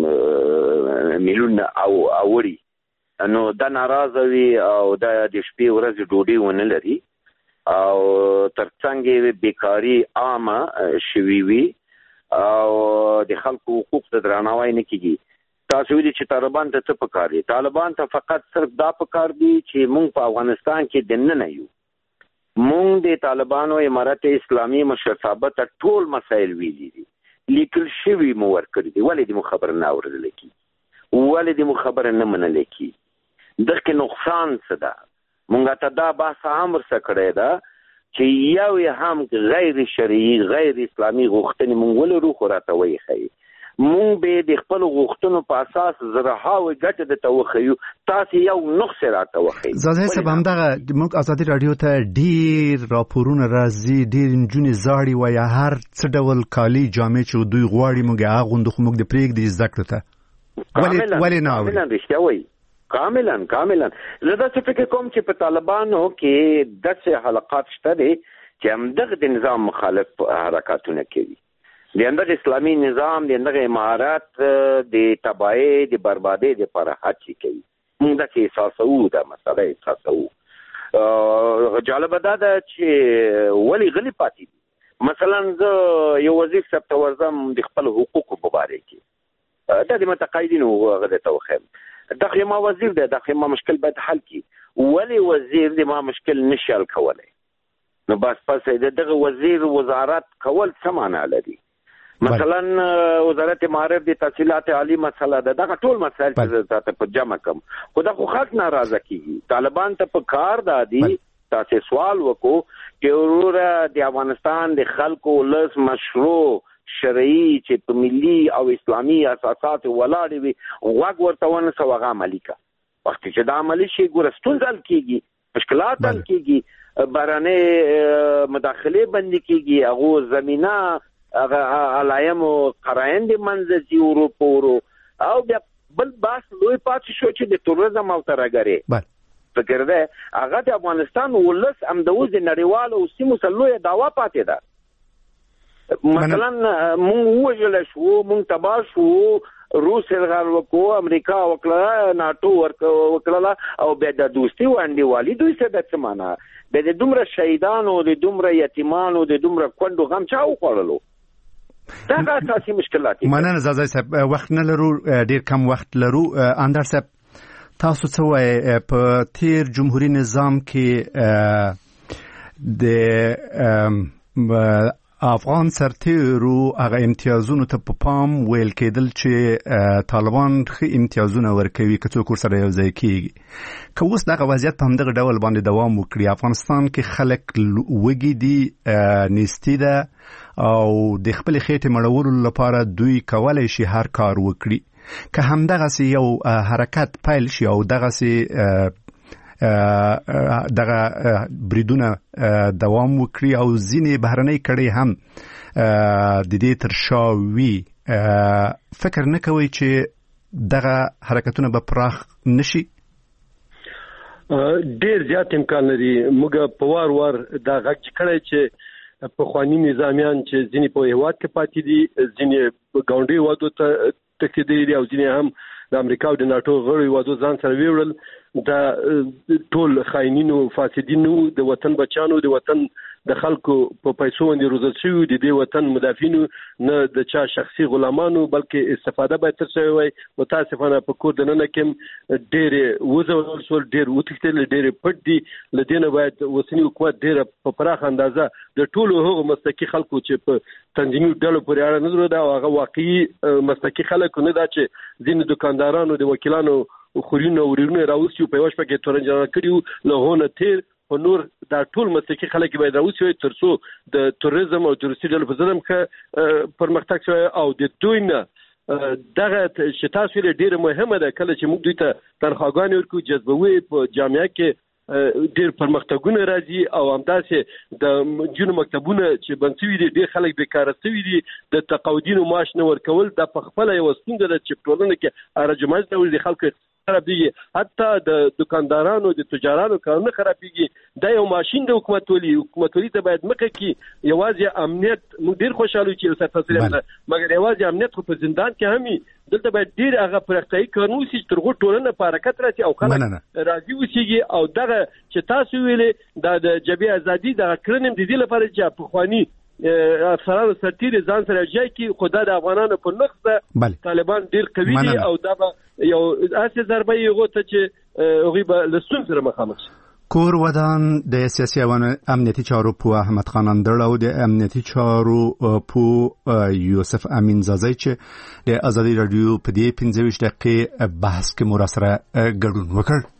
Speaker 8: میلیون او اوړي نو دا ناراضه وي او دا د شپې ورځې ډوډۍ ونه لري او ترڅنګ یې بیکاري عامه شوي وي او د خلکو حقوق ته درناوی نه کیږي. تاسو ویلي چې طالبان ته څه پکار دي؟ طالبان ته فقط صرف دا پکار دي چې موږ په افغانستان کې دننه یو، موږ د طالبانو امارت اسلامي مشرتابه ته ټول مسایل ویلي دي، لیکل شوي مو ورکړي دي، ولې دې مو خبر نه اورېدل کېږي، ولې دې مو خبره نه منل کېږي؟ دغه نقصان څه ده؟ مونږ ته دا بحث هم ورسره کړی ده چې یو یې هم غیر شرعي غیر اسلامي غوښتنې مونږ ولرو، خو راته ویښوي مونږ به د خپلو غوښتنو په اساس زرهاوې ګټې درته وښیو، تاسې یو نقص راته وښیي.
Speaker 12: زازی صاحب همدغه موږ ازادي راډیو ته ډېر راپورونه راځي، ډېر نجونې زاړي وایي هر څه ډول کالي جامې چې دوی غواړي موږ یې اغوندو، خو موږ دې پرېږدي زده کړو ته. ولې نه اوري؟ کاملا رښتیا وایي،
Speaker 8: کاملا کاملا. زه داسې فکر کوم چې په طالبانو کې داسې حلقات شته دي چې همدغه د نظام مخالف حرکاتونه کوي، د همدغه اسلامي نظام د همدغه امارات د تباهۍ د بربادۍ دپاره هڅې کوي. موږ داسې احساسوو، دا مسله احساسوو. جالبه دا ده چې ولې غلي پاتې دي. مثلا زه یو وزیر صاحب ته ورځم د خپل حقوقو په باره کې، دا د متقاعدینو هغه درته وښیم، دغه ما وزیر دی، دغه ما مشکل باید حل کړي. ولې وزیر د ما مشکل نشي حل کولی؟ نو بس پس دغه وزیر وزارت کول څه معنا لري؟ مثلا وزارت معارف د تحصیلات عالی مسله ده، دغه ټول مسایل چې تاسو په جمع کوم، خو دغه خلک ناراضه کیږي. طالبان ته په کار دادي تاسو سوال وکړو چې وروره د افغانستان د خلکو لس مشروع شرعي چې په ملي او اسلامي اساسات ولاړ وي غوږ ورته ونیسه، هغه عملي کا. وخت چې دا عملي شي ګوره ستونزه حل کېږي، مشکلات حل کېږي، بهرنۍ مداخلې بندې کېږي، هغو زمینه هغه علایم او قراین د منځه ځي ورو په ورو. او بیا بل بحث لوی پاتې شو چې د توریزم او ترهګرۍ فکر دی، هغه د افغانستان ولس همدوز د نړیوالو سیمو سره لویه دعوا پاتې ده. مثلا مونږ ووژل شو، مونږ تباه شو، روس یرغل وکړو، امریکا وکړه، ناټو وکړله، او بیا د دوستي او انډیوالي دوی څه ده څه معنا؟ بیا د دومره شهیدانو، د دومره یتیمانو، د دومره کونډو غم چا وخوړلو؟ دغه اساسي مشکلات دي.
Speaker 12: مننه زازی صاحب، وخت نه لرو، ډېر کم وخت لرو. اندر صاحب تاسو څه وایي په تیر جمهوریت نظام کې د افغان سرتیرو هغه امتیازونو ته په پام ویل کېدل چې طالبان ښه امتیازونه ورکوي که څوک ورسره یو ځای کېږي. که اوس دغه وضعیت په همدغه ډول باندې دوام وکړي، افغانستان کې خلک وږي دي، نیستي ده، او د خپلې خېټې مړولو لپاره دوی کولی شي هر کار وکړي. که همدغسې یو حرکت پیل شي او دغسې دغه بریدونه دوام وکړي او ځینې بهرنۍ کړۍ هم د دې تر شا وي، فکر نه کوئ چې دغه حرکتونه به پراخ نشي؟
Speaker 3: ډېر زیات امکان لري. موږ په وار وار دا غږ کړی چې پخواني نظامیان چې ځینې په هېواد کې پاتې دي، ځینې ګاونډي هېوادو ته تښتېدلي دي، او ځینې هم د امریکا او د ناټو غړو هېوادو ځان سره ویوړل. دا ټول خاینینو، فاسدینو، د وطن بچانو، د وطن د خلکو په پیسو باندې روزل شوي، د دې وطن مدافعینو، نه د چا شخصي غلامانو، بلکې استفاده باید تر شوی وای. متاسفانه په کور دننه کې ډېرې وځورول شول، ډېر وتښتېدل، ډېرې پټ دي. له دې نه باید اوسني حکومت ډېره په پراخه اندازه د ټولو هغو مسلکي خلکو چې په تنظیمي ډلو پورې اړه نه درلوده، او هغه واقعي مسلکي خلک نه دا چې ځینې دوکاندارانو، د وکیلانو خورینو او ورینو راوستي په یو شپه کې تورنجانه کړي، له هونه تیر په نور دا ټول مسلکي خلک باید راوستي وي تر څو د توریزم او تورستي ډلو په ظلم کې پرمختګ شوی. او د دوی نه دغه چې تاسو ویل ډېره مهمه ده، کله چې موږ دوی ته تنخواګانې ورکوو، جذبوي په جامعه کې ډېر پرمختګونه راځي، او همداسې د جنو مکتبونه چې بند شوي دي، ډېر خلک بیکاره شوي دي، د تقاعدینو معاش نه ورکول دا په خپله یوه ستونزه ده چې په ټولنه کې هرجماج ډول د خلکو خرابېږي، حتی د دکاندارانو د تجارانو کارونه خرابېږي. دا یو ماشین د حکومت ولي حکومت ولي ته باید مخه کې یوازې امنیت موږ ډیر خوشاله چې سرتاسري مګر یوازې امنیت خو په زندان کې همي دلته باید ډیر هغه پرختای کارونه چې ترغو ټولنه په حرکت راځي او خلک راځي وسیږي. او دغه چې تاسو ویلې د جبهه ازادي د کړنې د دې لپاره چې په خواني افسرانو سرتیري ځان سره ځای کې خدای د افغانانو په نقص طالبان ډیر قوي دي او دا یو اساس ضربه یې غوته چې هغه به لسون سره مخامخ شي.
Speaker 12: کور ودان د سیاسي او امنیتي چارو په احمد خان اندړ او د امنیتي چارو په یوسف امین زازی چې د ازادي رادیو په دې پنځه ویشت دقیقې بحث کې مراسله ګډون وکړ.